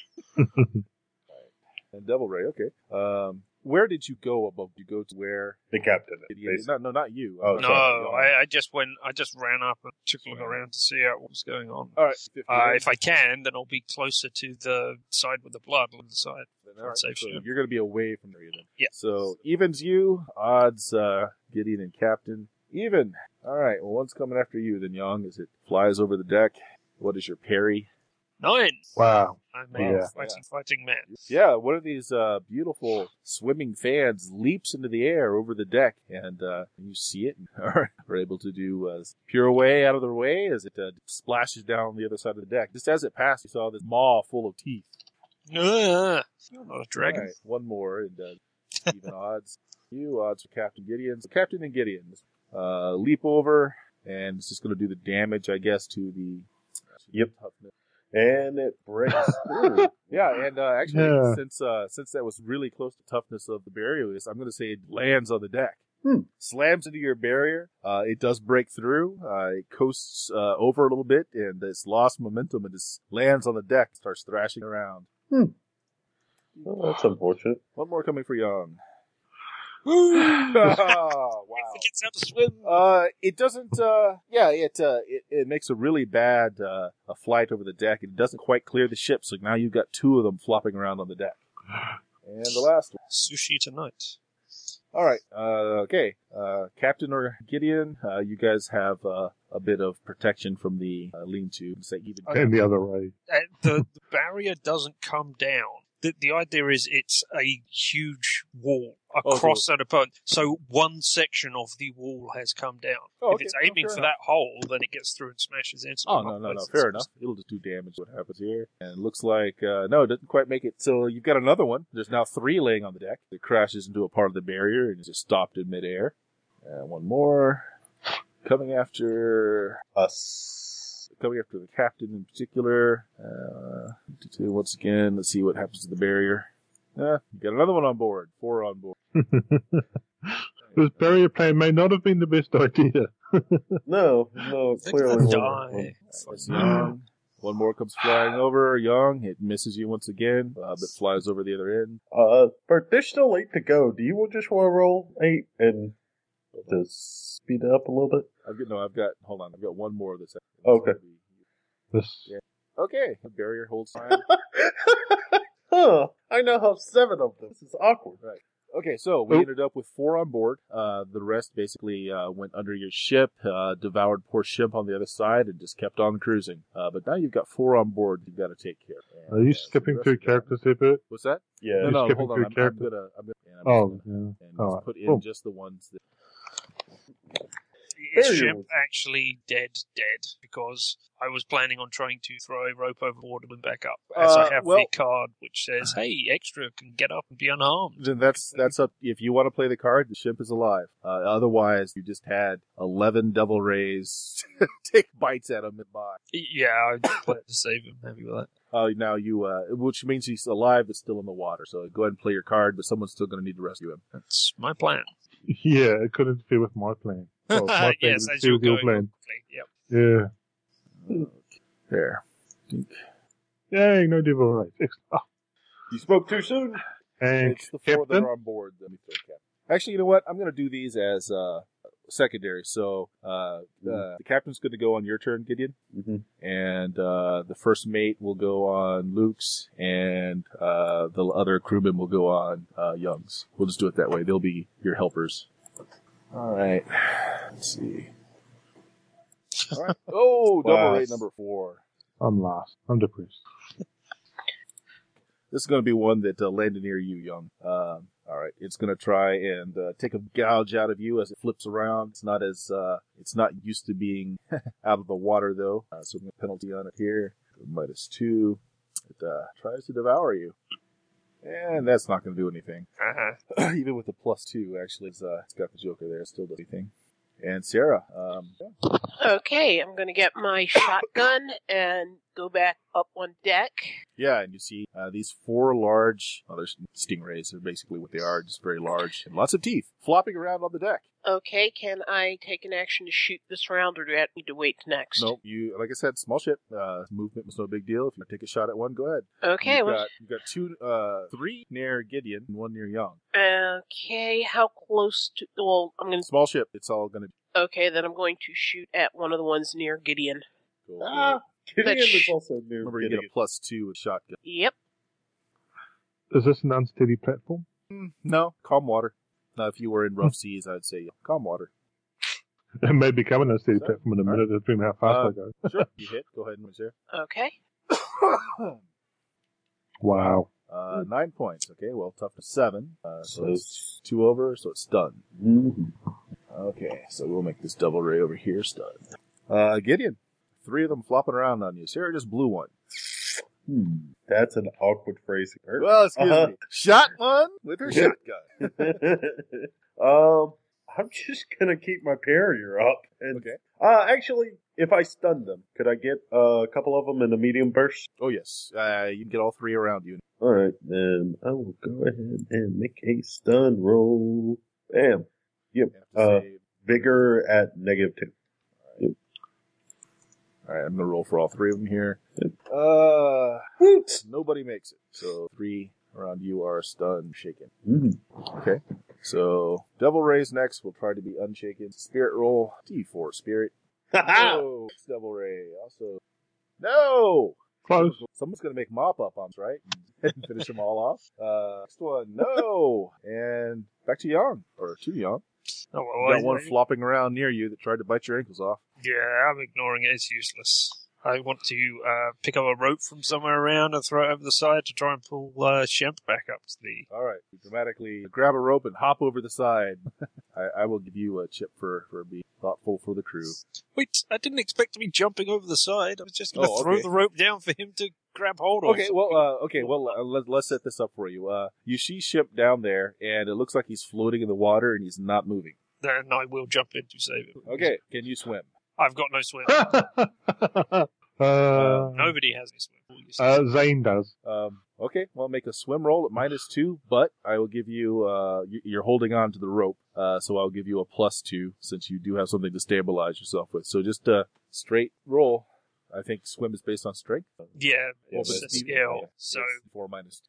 And Devil Ray, okay. Where did you go above? Did you go to where? The captain. No, not you. Oh, No, sorry. I just ran up and took a look around to see out what was going on. All right. If I can, then I'll be closer to the side with the blood on the side. All right, safe so ship. you're going to be away from there then. Yeah. So evens you, odds Gideon and Captain. Even. All right. Well, one's coming after you then, Young, as it flies over the deck. What is your parry? 9. Wow. I'm a Yeah. fighting man. Yeah, one of these beautiful swimming fans leaps into the air over the deck, and you see it and are able to do pure away out of their way as it splashes down the other side of the deck. Just as it passed, you saw this maw full of teeth. Not a dragon. All right, one more, and even odds. You odds for Captain Gideon. So Captain and Gideon leap over, and it's just going to do the damage, I guess, to the toughness. And it breaks through. Yeah, and actually, Yeah. since that was really close to toughness of the barrier, I'm going to say it lands on the deck. Slams into your barrier. It does break through. It coasts over a little bit, and it's lost momentum and just lands on the deck, starts thrashing around. Well, that's unfortunate. One more coming for Young. Woo! Oh, wow. It gets out to swim. It doesn't, it makes a really bad, a flight over the deck. It doesn't quite clear the ship, so now you've got two of them flopping around on the deck. And the last one. Sushi tonight. Alright, okay. Captain or Gideon, you guys have, a bit of protection from the, lean-to. Say even. And the other way. The barrier doesn't come down. The idea is it's a huge wall across that opponent. So one section of the wall has come down. Oh, If okay. it's aiming Fair for enough. that hole, then it gets through and smashes into Oh, the no, hole. fair enough. It'll just do damage what happens here. And it looks like, no, it doesn't quite make it. So you've got another one. There's now 3 laying on the deck. It crashes into a part of the barrier and is just stopped in midair. And one more. Coming after the captain in particular. Once again, let's see what happens to the barrier. You got another one on board. 4 on board. This barrier plan may not have been the best idea. No, They're clearly. gonna die. That's Young. One more comes flying over. Young. It misses you once again, but flies over the other end. Bert, there's still 8 to go. Do you just want to roll 8 and just speed it up a little bit? I've got one more of this. Okay. This. Okay. The barrier holds time. I now have 7 of them. This is awkward. Right. Okay, so we ended up with 4 on board. The rest basically went under your ship, devoured poor ship on the other side, and just kept on cruising. But now you've got 4 on board you've got to take care of. Are you skipping through characters here, Bert? What's that? Yeah. No, skipping hold on. through I'm characters? gonna Yeah. just put in Cool. just the ones that. Is There you ship go. actually dead? Because I was planning on trying to throw a rope overboard and back up, as I have the card which says, "Hey, extra can get up and be unharmed." Then that's up. If you want to play the card, the ship is alive. Otherwise, you just had 11 devil rays take bites at him and bye. Yeah, I plan to save him. Happy with that. Now which means he's alive but still in the water. So go ahead and play your card, but someone's still going to need to rescue him. That's my plan. Yeah, it could interfere with my plan. Oh, my plan Yes, would as interfere you're with your going. plan. Yep. Yeah. There. Yay, no devil rays. Excellent. Oh, You spoke too soon. and It's the 4 that Captain? are on board. Let me throw Captain. Actually, you know what? I'm going to do these as secondary. So the captain's going to go on your turn, Gideon. Mm-hmm. And the first mate will go on Luke's, and the other crewman will go on Young's. We'll just do it that way. They'll be your helpers. All right. Let's see. All right. Oh, double rate number 4. I'm last. I'm depressed. This is going to be one that landed near you, Young. All right. It's going to try and take a gouge out of you as it flips around. It's not used to being out of the water though. So I'm going to penalty on it here. -2. It tries to devour you. And that's not going to do anything. Uh-huh. Even with the +2, actually, it's got the Joker there. It still does anything. And Sarah, Okay, I'm going to get my shotgun and go back up on deck. yeah, and you see these 4 large, there's stingrays, are basically what they are, just very large, and lots of teeth, flopping around on the deck. Okay, can I take an action to shoot this round, or do I need to wait next? Nope, like I said, small ship, movement was no big deal. If you take a shot at one, go ahead. Okay, You've got 3 near Gideon and 1 near Young. okay, how close to... Well, I'm going to... Small ship, it's all going to Okay, then I'm going to shoot at one of the ones near Gideon. go. Ah, Gideon That's- is also near. Remember, you get a +2 with shotgun. Yep. Is this an unsteady platform? No, calm water. Now, if you were in rough seas, I'd say calm water. It may become an unsteady Sorry. platform in a minute, depending on how fast I go. Sure, you hit. Go ahead and share. Okay. Wow. 9 points. Okay, well, toughness 7. So So it's 2 over, so it's stunned. Mhm. Okay, so we'll make this double ray over here stunned. Gideon, 3 of them flopping around on you. Sarah just blew one. That's an awkward phrase. Well, excuse me. Shot one with her shotgun. I'm just gonna keep my parrier up. And, Okay. actually, if I stun them, could I get a couple of them in a medium burst? Oh, yes. You can get all 3 around you. All right, then I will go ahead and make a stun roll. Bam. Yep. You have to save. Vigor at -2. All right, I'm going to roll for all 3 of them here. Woot! Nobody makes it. So 3 around you are stunned, shaken. Mm-hmm. Okay. So Devil Ray's next. We'll try to be unshaken. Spirit roll. D4 Spirit. No. Devil Ray. Also. No! Close. Someone's going to make mop up on us, right? And finish them all off. Next one. No! And back to Young. Or to Young. Oh, You well, got one flopping around near you that tried to bite your ankles off. yeah, I'm ignoring it. It's useless. I want to pick up a rope from somewhere around and throw it over the side to try and pull Shemp back up to the... All right. You dramatically grab a rope and hop over the side. I will give you a chip for being thoughtful for the crew. Wait, I didn't expect to be jumping over the side. I was just going to Oh, throw okay. the rope down for him to grab hold of. Let's set this up for you. You see Ship down there, and it looks like he's floating in the water, and he's not moving. Then I will jump in to save him. Okay, can you swim? I've got no swim. Nobody has any swim. Zane does. Okay, well, make a swim roll at -2, but I will give you, you're holding on to the rope, so I'll give you a +2, since you do have something to stabilize yourself with. So just a straight roll. I think swim is based on strength. Yeah, Yeah, it's but a skill. yeah, So, it's 4 minus.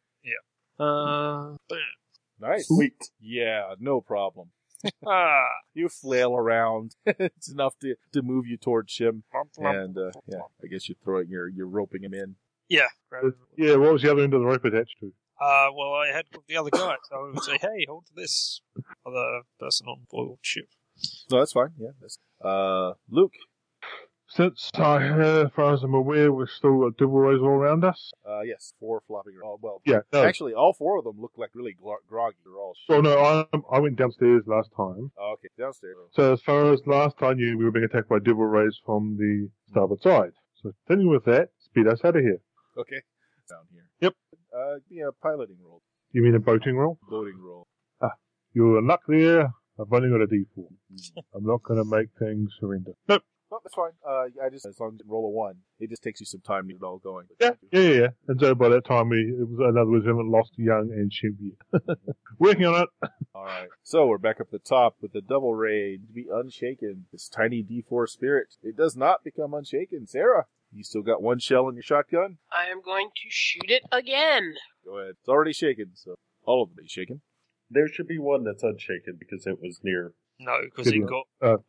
bam. Nice. Sweet. Yeah, no problem. Ah, You flail around. It's enough to move you towards Shim. flump, flump. And, I guess you're roping him in. Yeah. grab him. Yeah, what was the other end of the rope attached to? Well, I had the other guy, so I would say, hey, hold to this other person on board ship. No, that's fine. Yeah. Luke. Since as far as I'm aware, we've still got devil rays all around us. Yes, 4 flopping. Oh, well, Yeah, no. actually, all 4 of them look like really groggy. They're all Oh no, I went downstairs last time. Oh, okay, downstairs. So as far as last time, we were being attacked by devil rays from the starboard side. So continuing with that, speed us out of here. Okay. Down here. Yep. Yeah, piloting roll. You mean a boating roll? Boating roll. You're luck there. I've only got a D4. I'm not going to make things surrender. Nope. No, that's fine. As long as you roll a 1, it just takes you some time to get it all going. Yeah. And so by that time, in other words, we haven't lost Young and Shimp yet. Working on it. Alright. So we're back up at the top with the double ray to be unshaken. This tiny D4 spirit. It does not become unshaken. Sarah, you still got 1 shell in your shotgun? I am going to shoot it again. Go ahead. It's already shaken, so all of them be shaken. There should be one that's unshaken because it was near. No, because Good he one. got...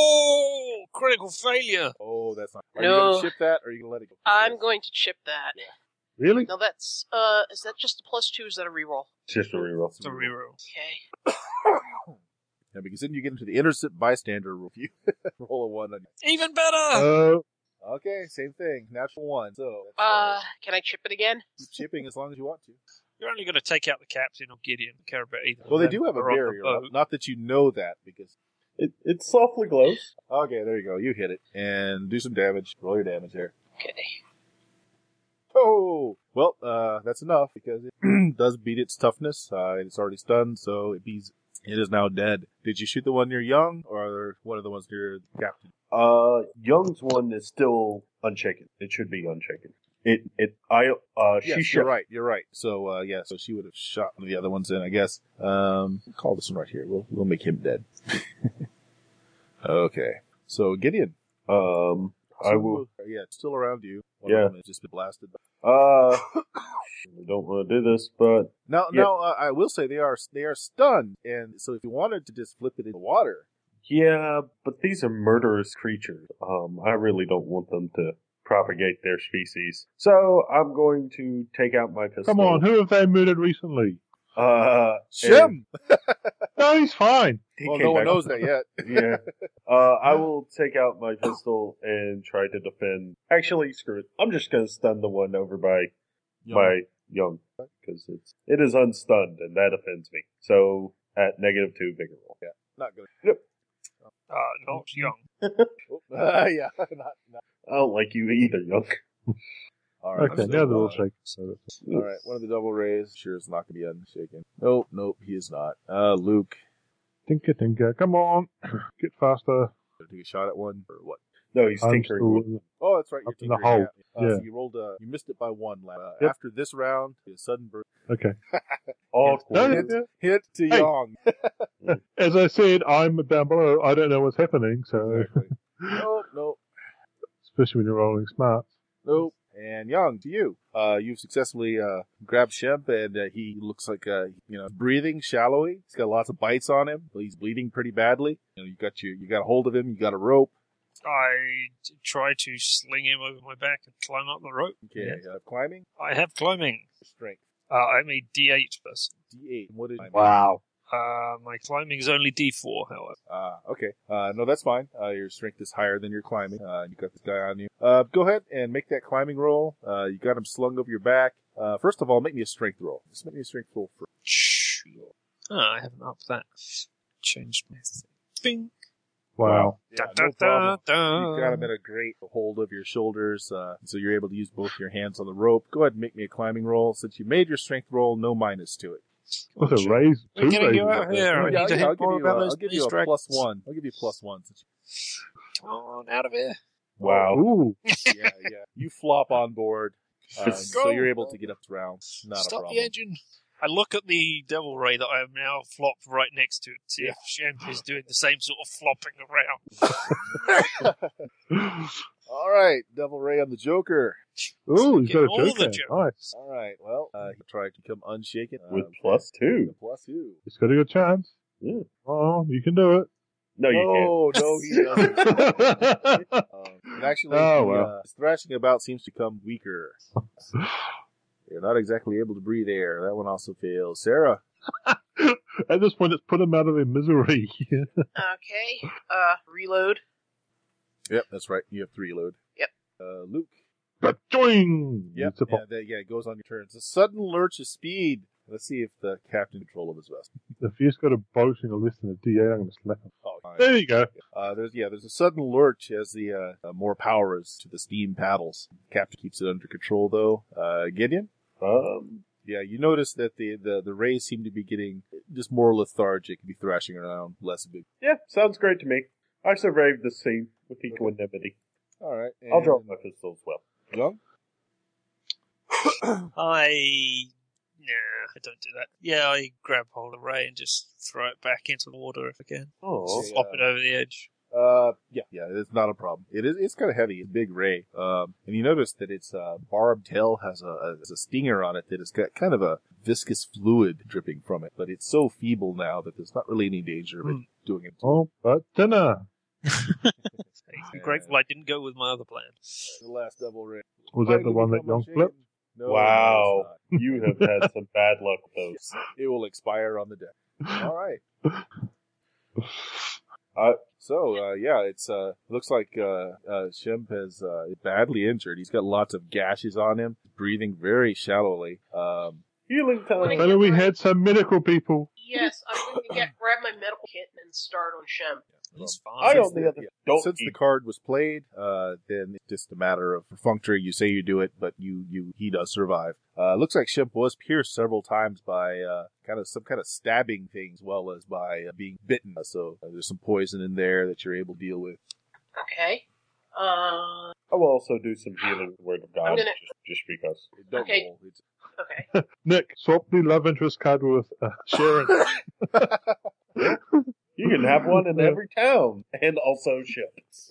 Oh! Critical failure! Oh, that's not... Are No. you going to ship that, or are you going to let it go? I'm going to chip that. Really? Now that's, is that just a +2 or is that a reroll? It's just a reroll. It's a reroll. Okay. Yeah, because then you get into the innocent bystander rule. You roll a 1 on Even better! Okay, same thing. Natural 1. So, Can I chip it again? keep chipping as long as you want to. You're only going to take out the captain or Gideon. Don't care about either. Well, of they them. do have a They're on the barrier. boat. Not that you know that, because... It softly glows. Okay, there you go. You hit it. And do some damage. Roll your damage there. Okay. Oh, well, that's enough because it does beat its toughness. It's already stunned, so it is now dead. Did you shoot the one near Young, or one of the ones near the captain? Young's one is still unshaken. It should be unshaken. Yes, She you're right. You're right. So, so she would have shot one of the other ones in, I guess. Call this one right here. We'll make him dead. Okay. So, Gideon. I will. Yeah, it's still around you. One Yeah. of them has just been blasted. I don't want to do this, but Now, Yeah. I will say they are stunned, and so if you wanted to just flip it in the water, yeah, but these are murderous creatures. I really don't want them to propagate their species. So I'm going to take out my pistol. Come on, who have they murdered recently? Shim. No, he's fine. He Well, came no one back. knows that yet. Yeah. I will take out my pistol and try to defend. Actually, screw it. I'm just going to stun the one over by Young because it is unstunned and that offends me. So at -2 vigor roll. Yeah, not good. Not young. Yeah, not. I don't like you either, Young. All right. Okay, so, now they're all shaken. So all right, one of the double rays sure is not going to be unshaken. Nope, he is not. Luke, tinker, come on, get faster. take a shot at one or what? No, he's I'm tinkering. still- Oh, that's right. You're Up in the tinkering. hole. Yeah. Yeah. So you rolled. You missed it by one. Yep. After this round, a sudden burst Okay. Awkward. No, hit to Hey. Young. as I said, I'm down below. I don't know what's happening, so Exactly. Nope. especially when you're rolling smarts. And Young, to you. You've successfully grabbed Shemp, and he looks like breathing shallowly. He's got lots of bites on him. He's bleeding pretty badly. You got a hold of him. You got a rope. I try to sling him over my back and climb up the rope. Okay, climbing. I have climbing. Strength. I'm a D8 person. D8. What is? Wow. My climbing is only D4, however. Okay. No, that's fine. Your strength is higher than your climbing. You got this guy on you. Go ahead and make that climbing roll. You got him slung over your back. First of all, make me a strength roll. Just make me a strength roll first. Sure. I haven't upped that. Changed my thing. Bing. Wow. Yeah, no problem. You've got him at a great hold of your shoulders, so you're able to use both your hands on the rope. Go ahead and make me a climbing roll. Since you made your strength roll, no minus to it. What's a raise? We're Two getting you raises. out here. I need to I'll hit more about I'll those give you a dragons. +1. I'll give you a +1. Come on, out of here. Wow. Ooh. Yeah. You flop on board, so Go. you're able to get up this round. Not a Stop problem. the engine. I look at the Devil Ray that I am now flopped right next to, see if Shemp is doing the same sort of flopping around. All right, Devil Ray on the Joker. Ooh, he's got a All the joker. jokes. Nice. All right, well, he tried to become unshaken With +2. +2. He's got a good chance. Yeah. Oh, you can do it. No, you No, he doesn't. And actually, his thrashing about seems to become weaker. You're not exactly able to breathe air. That one also fails. Sarah. At this point, it's put him out of their misery. Okay. Reload. Yep, that's right. You have 3 load. Yep. Luke. Joing! Yep. It's a pop. It goes on your turn. It's a sudden lurch of speed. Let's see if the captain control of his vest. If he's got a boating or less than a DA, I'm going to slap him. Oh, fine. There you go. There's a sudden lurch as the more power is to the steam paddles. Captain keeps it under control though. Gideon. Yeah, you notice that the rays seem to be getting just more lethargic, be thrashing around less big. Yeah, sounds great to me. I survived this scene with equanimity. All right, I'll drop my pistol as well. Young. I don't do that. Yeah, I grab hold of Ray and just throw it back into the water if I can. Oh, Okay. Flop it over the edge. Yeah, it's not a problem. It's kind of heavy. It's a big ray. And you notice that its barbed tail has a stinger on it that has got kind of a viscous fluid dripping from it, but it's so feeble now that there's not really any danger of it doing it. Oh, but dinner. I'm grateful I didn't go with my other plan. The last double ray. Was that the one that Young flipped? No, wow. no, it's You have had some bad luck with those. not. It will expire on the deck. All right. It's looks like Shemp is badly injured. He's got lots of gashes on him, breathing very shallowly. Healing time. Better we had some medical people. Yes, I'm going to grab my medical kit and start on Shem. He's fine. I, on the other, don't Since the eat. card was played, then it's just a matter of perfunctory. You say you do it, but he does survive. Looks like Shemp was pierced several times by some kind of stabbing thing, as well as by being bitten. So there's some poison in there that you're able to deal with. Okay. I will also do some healing word of God, I'm gonna- just because. Don't Okay. roll. It's- Okay. Nick, swap the love interest card with Sharon. You can have one in every town, and also ships.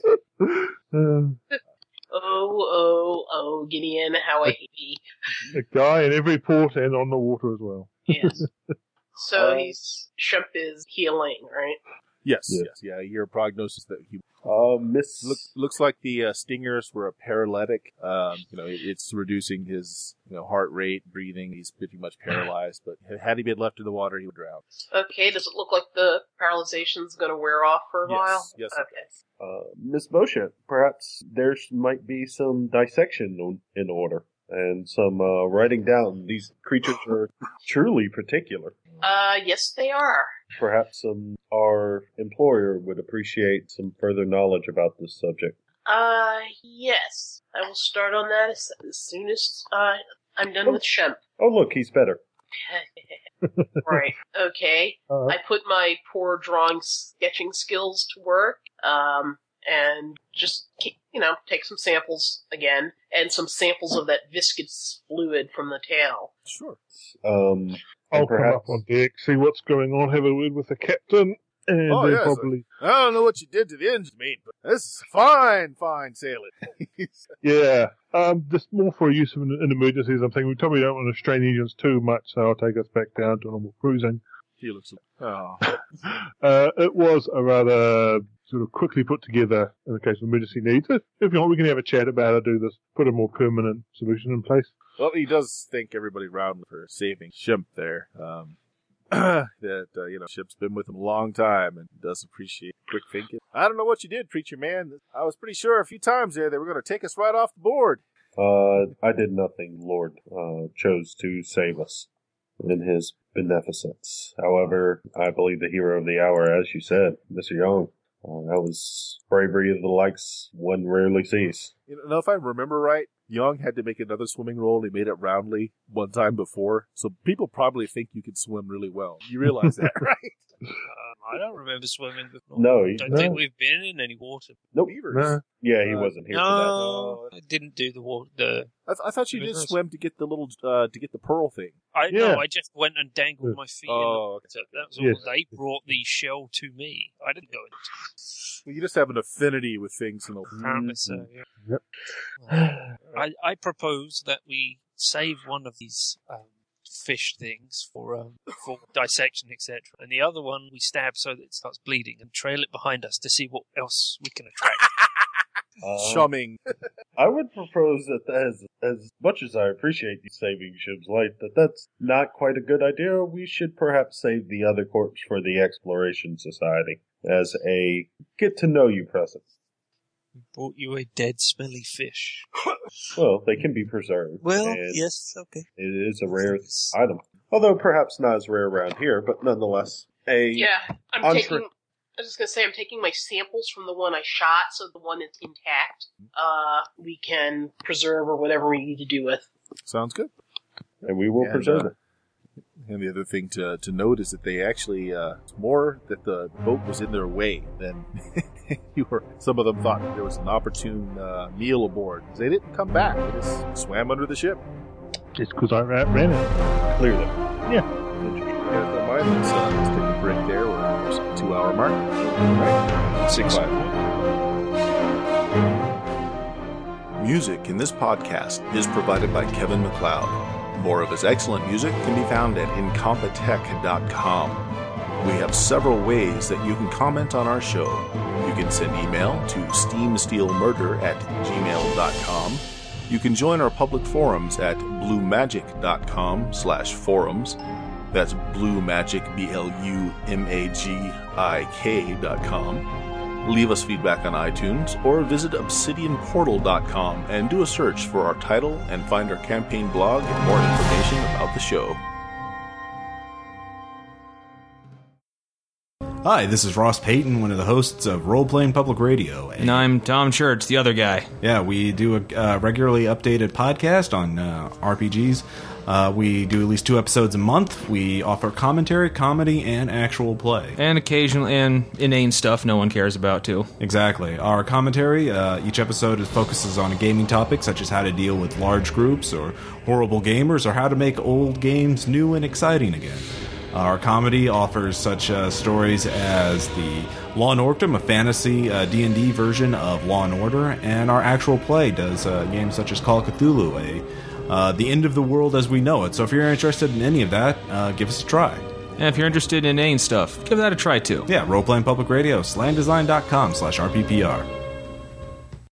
Oh, Gideon, how I hate thee. A guy in every port and on the water as well. Yes. So Uh, Shemp is healing, right? Yes, Yeah. yes, yeah. Your prognosis that he Miss. looks like the stingers were a paralytic. It's reducing his heart rate, breathing. He's pretty much paralyzed. But had he been left in the water, he would drown. Okay, does it look like the paralyzation's going to wear off for a while? Yes. Okay. Miss Boshet, perhaps there might be some dissection in order, and some writing down. These creatures are truly particular. Yes, they are. Perhaps our employer would appreciate some further knowledge about this subject. Yes. I will start on that as soon as I'm done with Shemp. Oh, look, he's better. Right. Okay. Uh, I put my poor sketching skills to work, and just, take some samples again, and some samples of that viscous fluid from the tail. Sure. I'll come perhaps- up on deck, see what's going on, have a word with the captain, and Oh, then yes. probably... I don't know what you did to the engine, mate, but this is fine sailing. Yeah, just more for use in emergencies. I'm thinking we probably don't want to strain engines too much, so I'll take us back down to normal cruising. He looks. Oh, It was a rather sort of quickly put together in the case of emergency needs. If you want, we can have a chat about it, do this, put a more permanent solution in place. well, he does thank everybody around for saving Shemp there. Shemp's been with him a long time and does appreciate quick thinking. I don't know what you did, preacher man. I was pretty sure a few times there they were going to take us right off the board. I did nothing. Lord chose to save us in his beneficence. However, I believe the hero of the hour, as you said, Mr. Young, that was bravery of the likes one rarely sees. If I remember right, Young had to make another swimming roll, and he made it roundly one time before. So people probably think you can swim really well. You realize that, right? I don't remember swimming before. No, I don't think we've been in any water. Nope. Beavers. No. Yeah, he wasn't here for No, I didn't do the water. I thought you did Beavers. swim to get the little to get the pearl thing. Yeah. I just went and dangled my feet in the Oh, water. That was all. Yes. They brought the shell to me. I didn't go into Well, you just have an affinity with things, and apparently so. Yeah. Yep. I propose that we save one of these fish things for dissection, etc., and the other one we stab so that it starts bleeding, and trail it behind us to see what else we can attract. chumming. I would propose that as much as I appreciate you saving Shib's life, that's not quite a good idea. We should perhaps save the other corpse for the Exploration Society as a get-to-know-you present. We brought you a dead, smelly fish. Well, they can be preserved. and yes, okay. It is a rare item. Although perhaps not as rare around here, but nonetheless. Yeah, I'm Entree. taking. I was just gonna say I'm taking my samples from the one I shot, so the one that's intact, we can preserve or whatever we need to do with. Sounds good. And we will And, preserve it. And the other thing to note is that they actually, more that the boat was in their way than some of them thought there was an opportune meal aboard. They didn't come back. They just swam under the ship. Just because I ran it. Clearly. Yeah. Yeah, don't mind. Let's take a break there. We're at the 2-hour mark. Right. 6. Music in this podcast is provided by Kevin MacLeod. More of his excellent music can be found at incompetech.com. We have several ways that you can comment on our show. You can send email to steamsteelmurder@gmail.com. You can join our public forums at bluemagic.com/forums. That's bluemagic, BLUMAGIK.com. Leave us feedback on iTunes or visit obsidianportal.com and do a search for our title and find our campaign blog and more information about the show. Hi, this is Ross Payton, one of the hosts of Role Playing Public Radio. And I'm Tom Church, the other guy. Yeah, we do a regularly updated podcast on RPGs. We do at least 2 episodes a month. We offer commentary, comedy, and actual play. And occasionally, and inane stuff no one cares about, too. Exactly. Our commentary, each episode focuses on a gaming topic, such as how to deal with large groups, or horrible gamers, or how to make old games new and exciting again. Our comedy offers such stories as the Law & Order, a fantasy D&D version of Law & Order, and our actual play does games such as Call of Cthulhu, the end of the world as we know it. So if you're interested in any of that, give us a try. And if you're interested in inane stuff, give that a try, too. Yeah, Role Playing Public Radio, slanddesign.com/RPPR.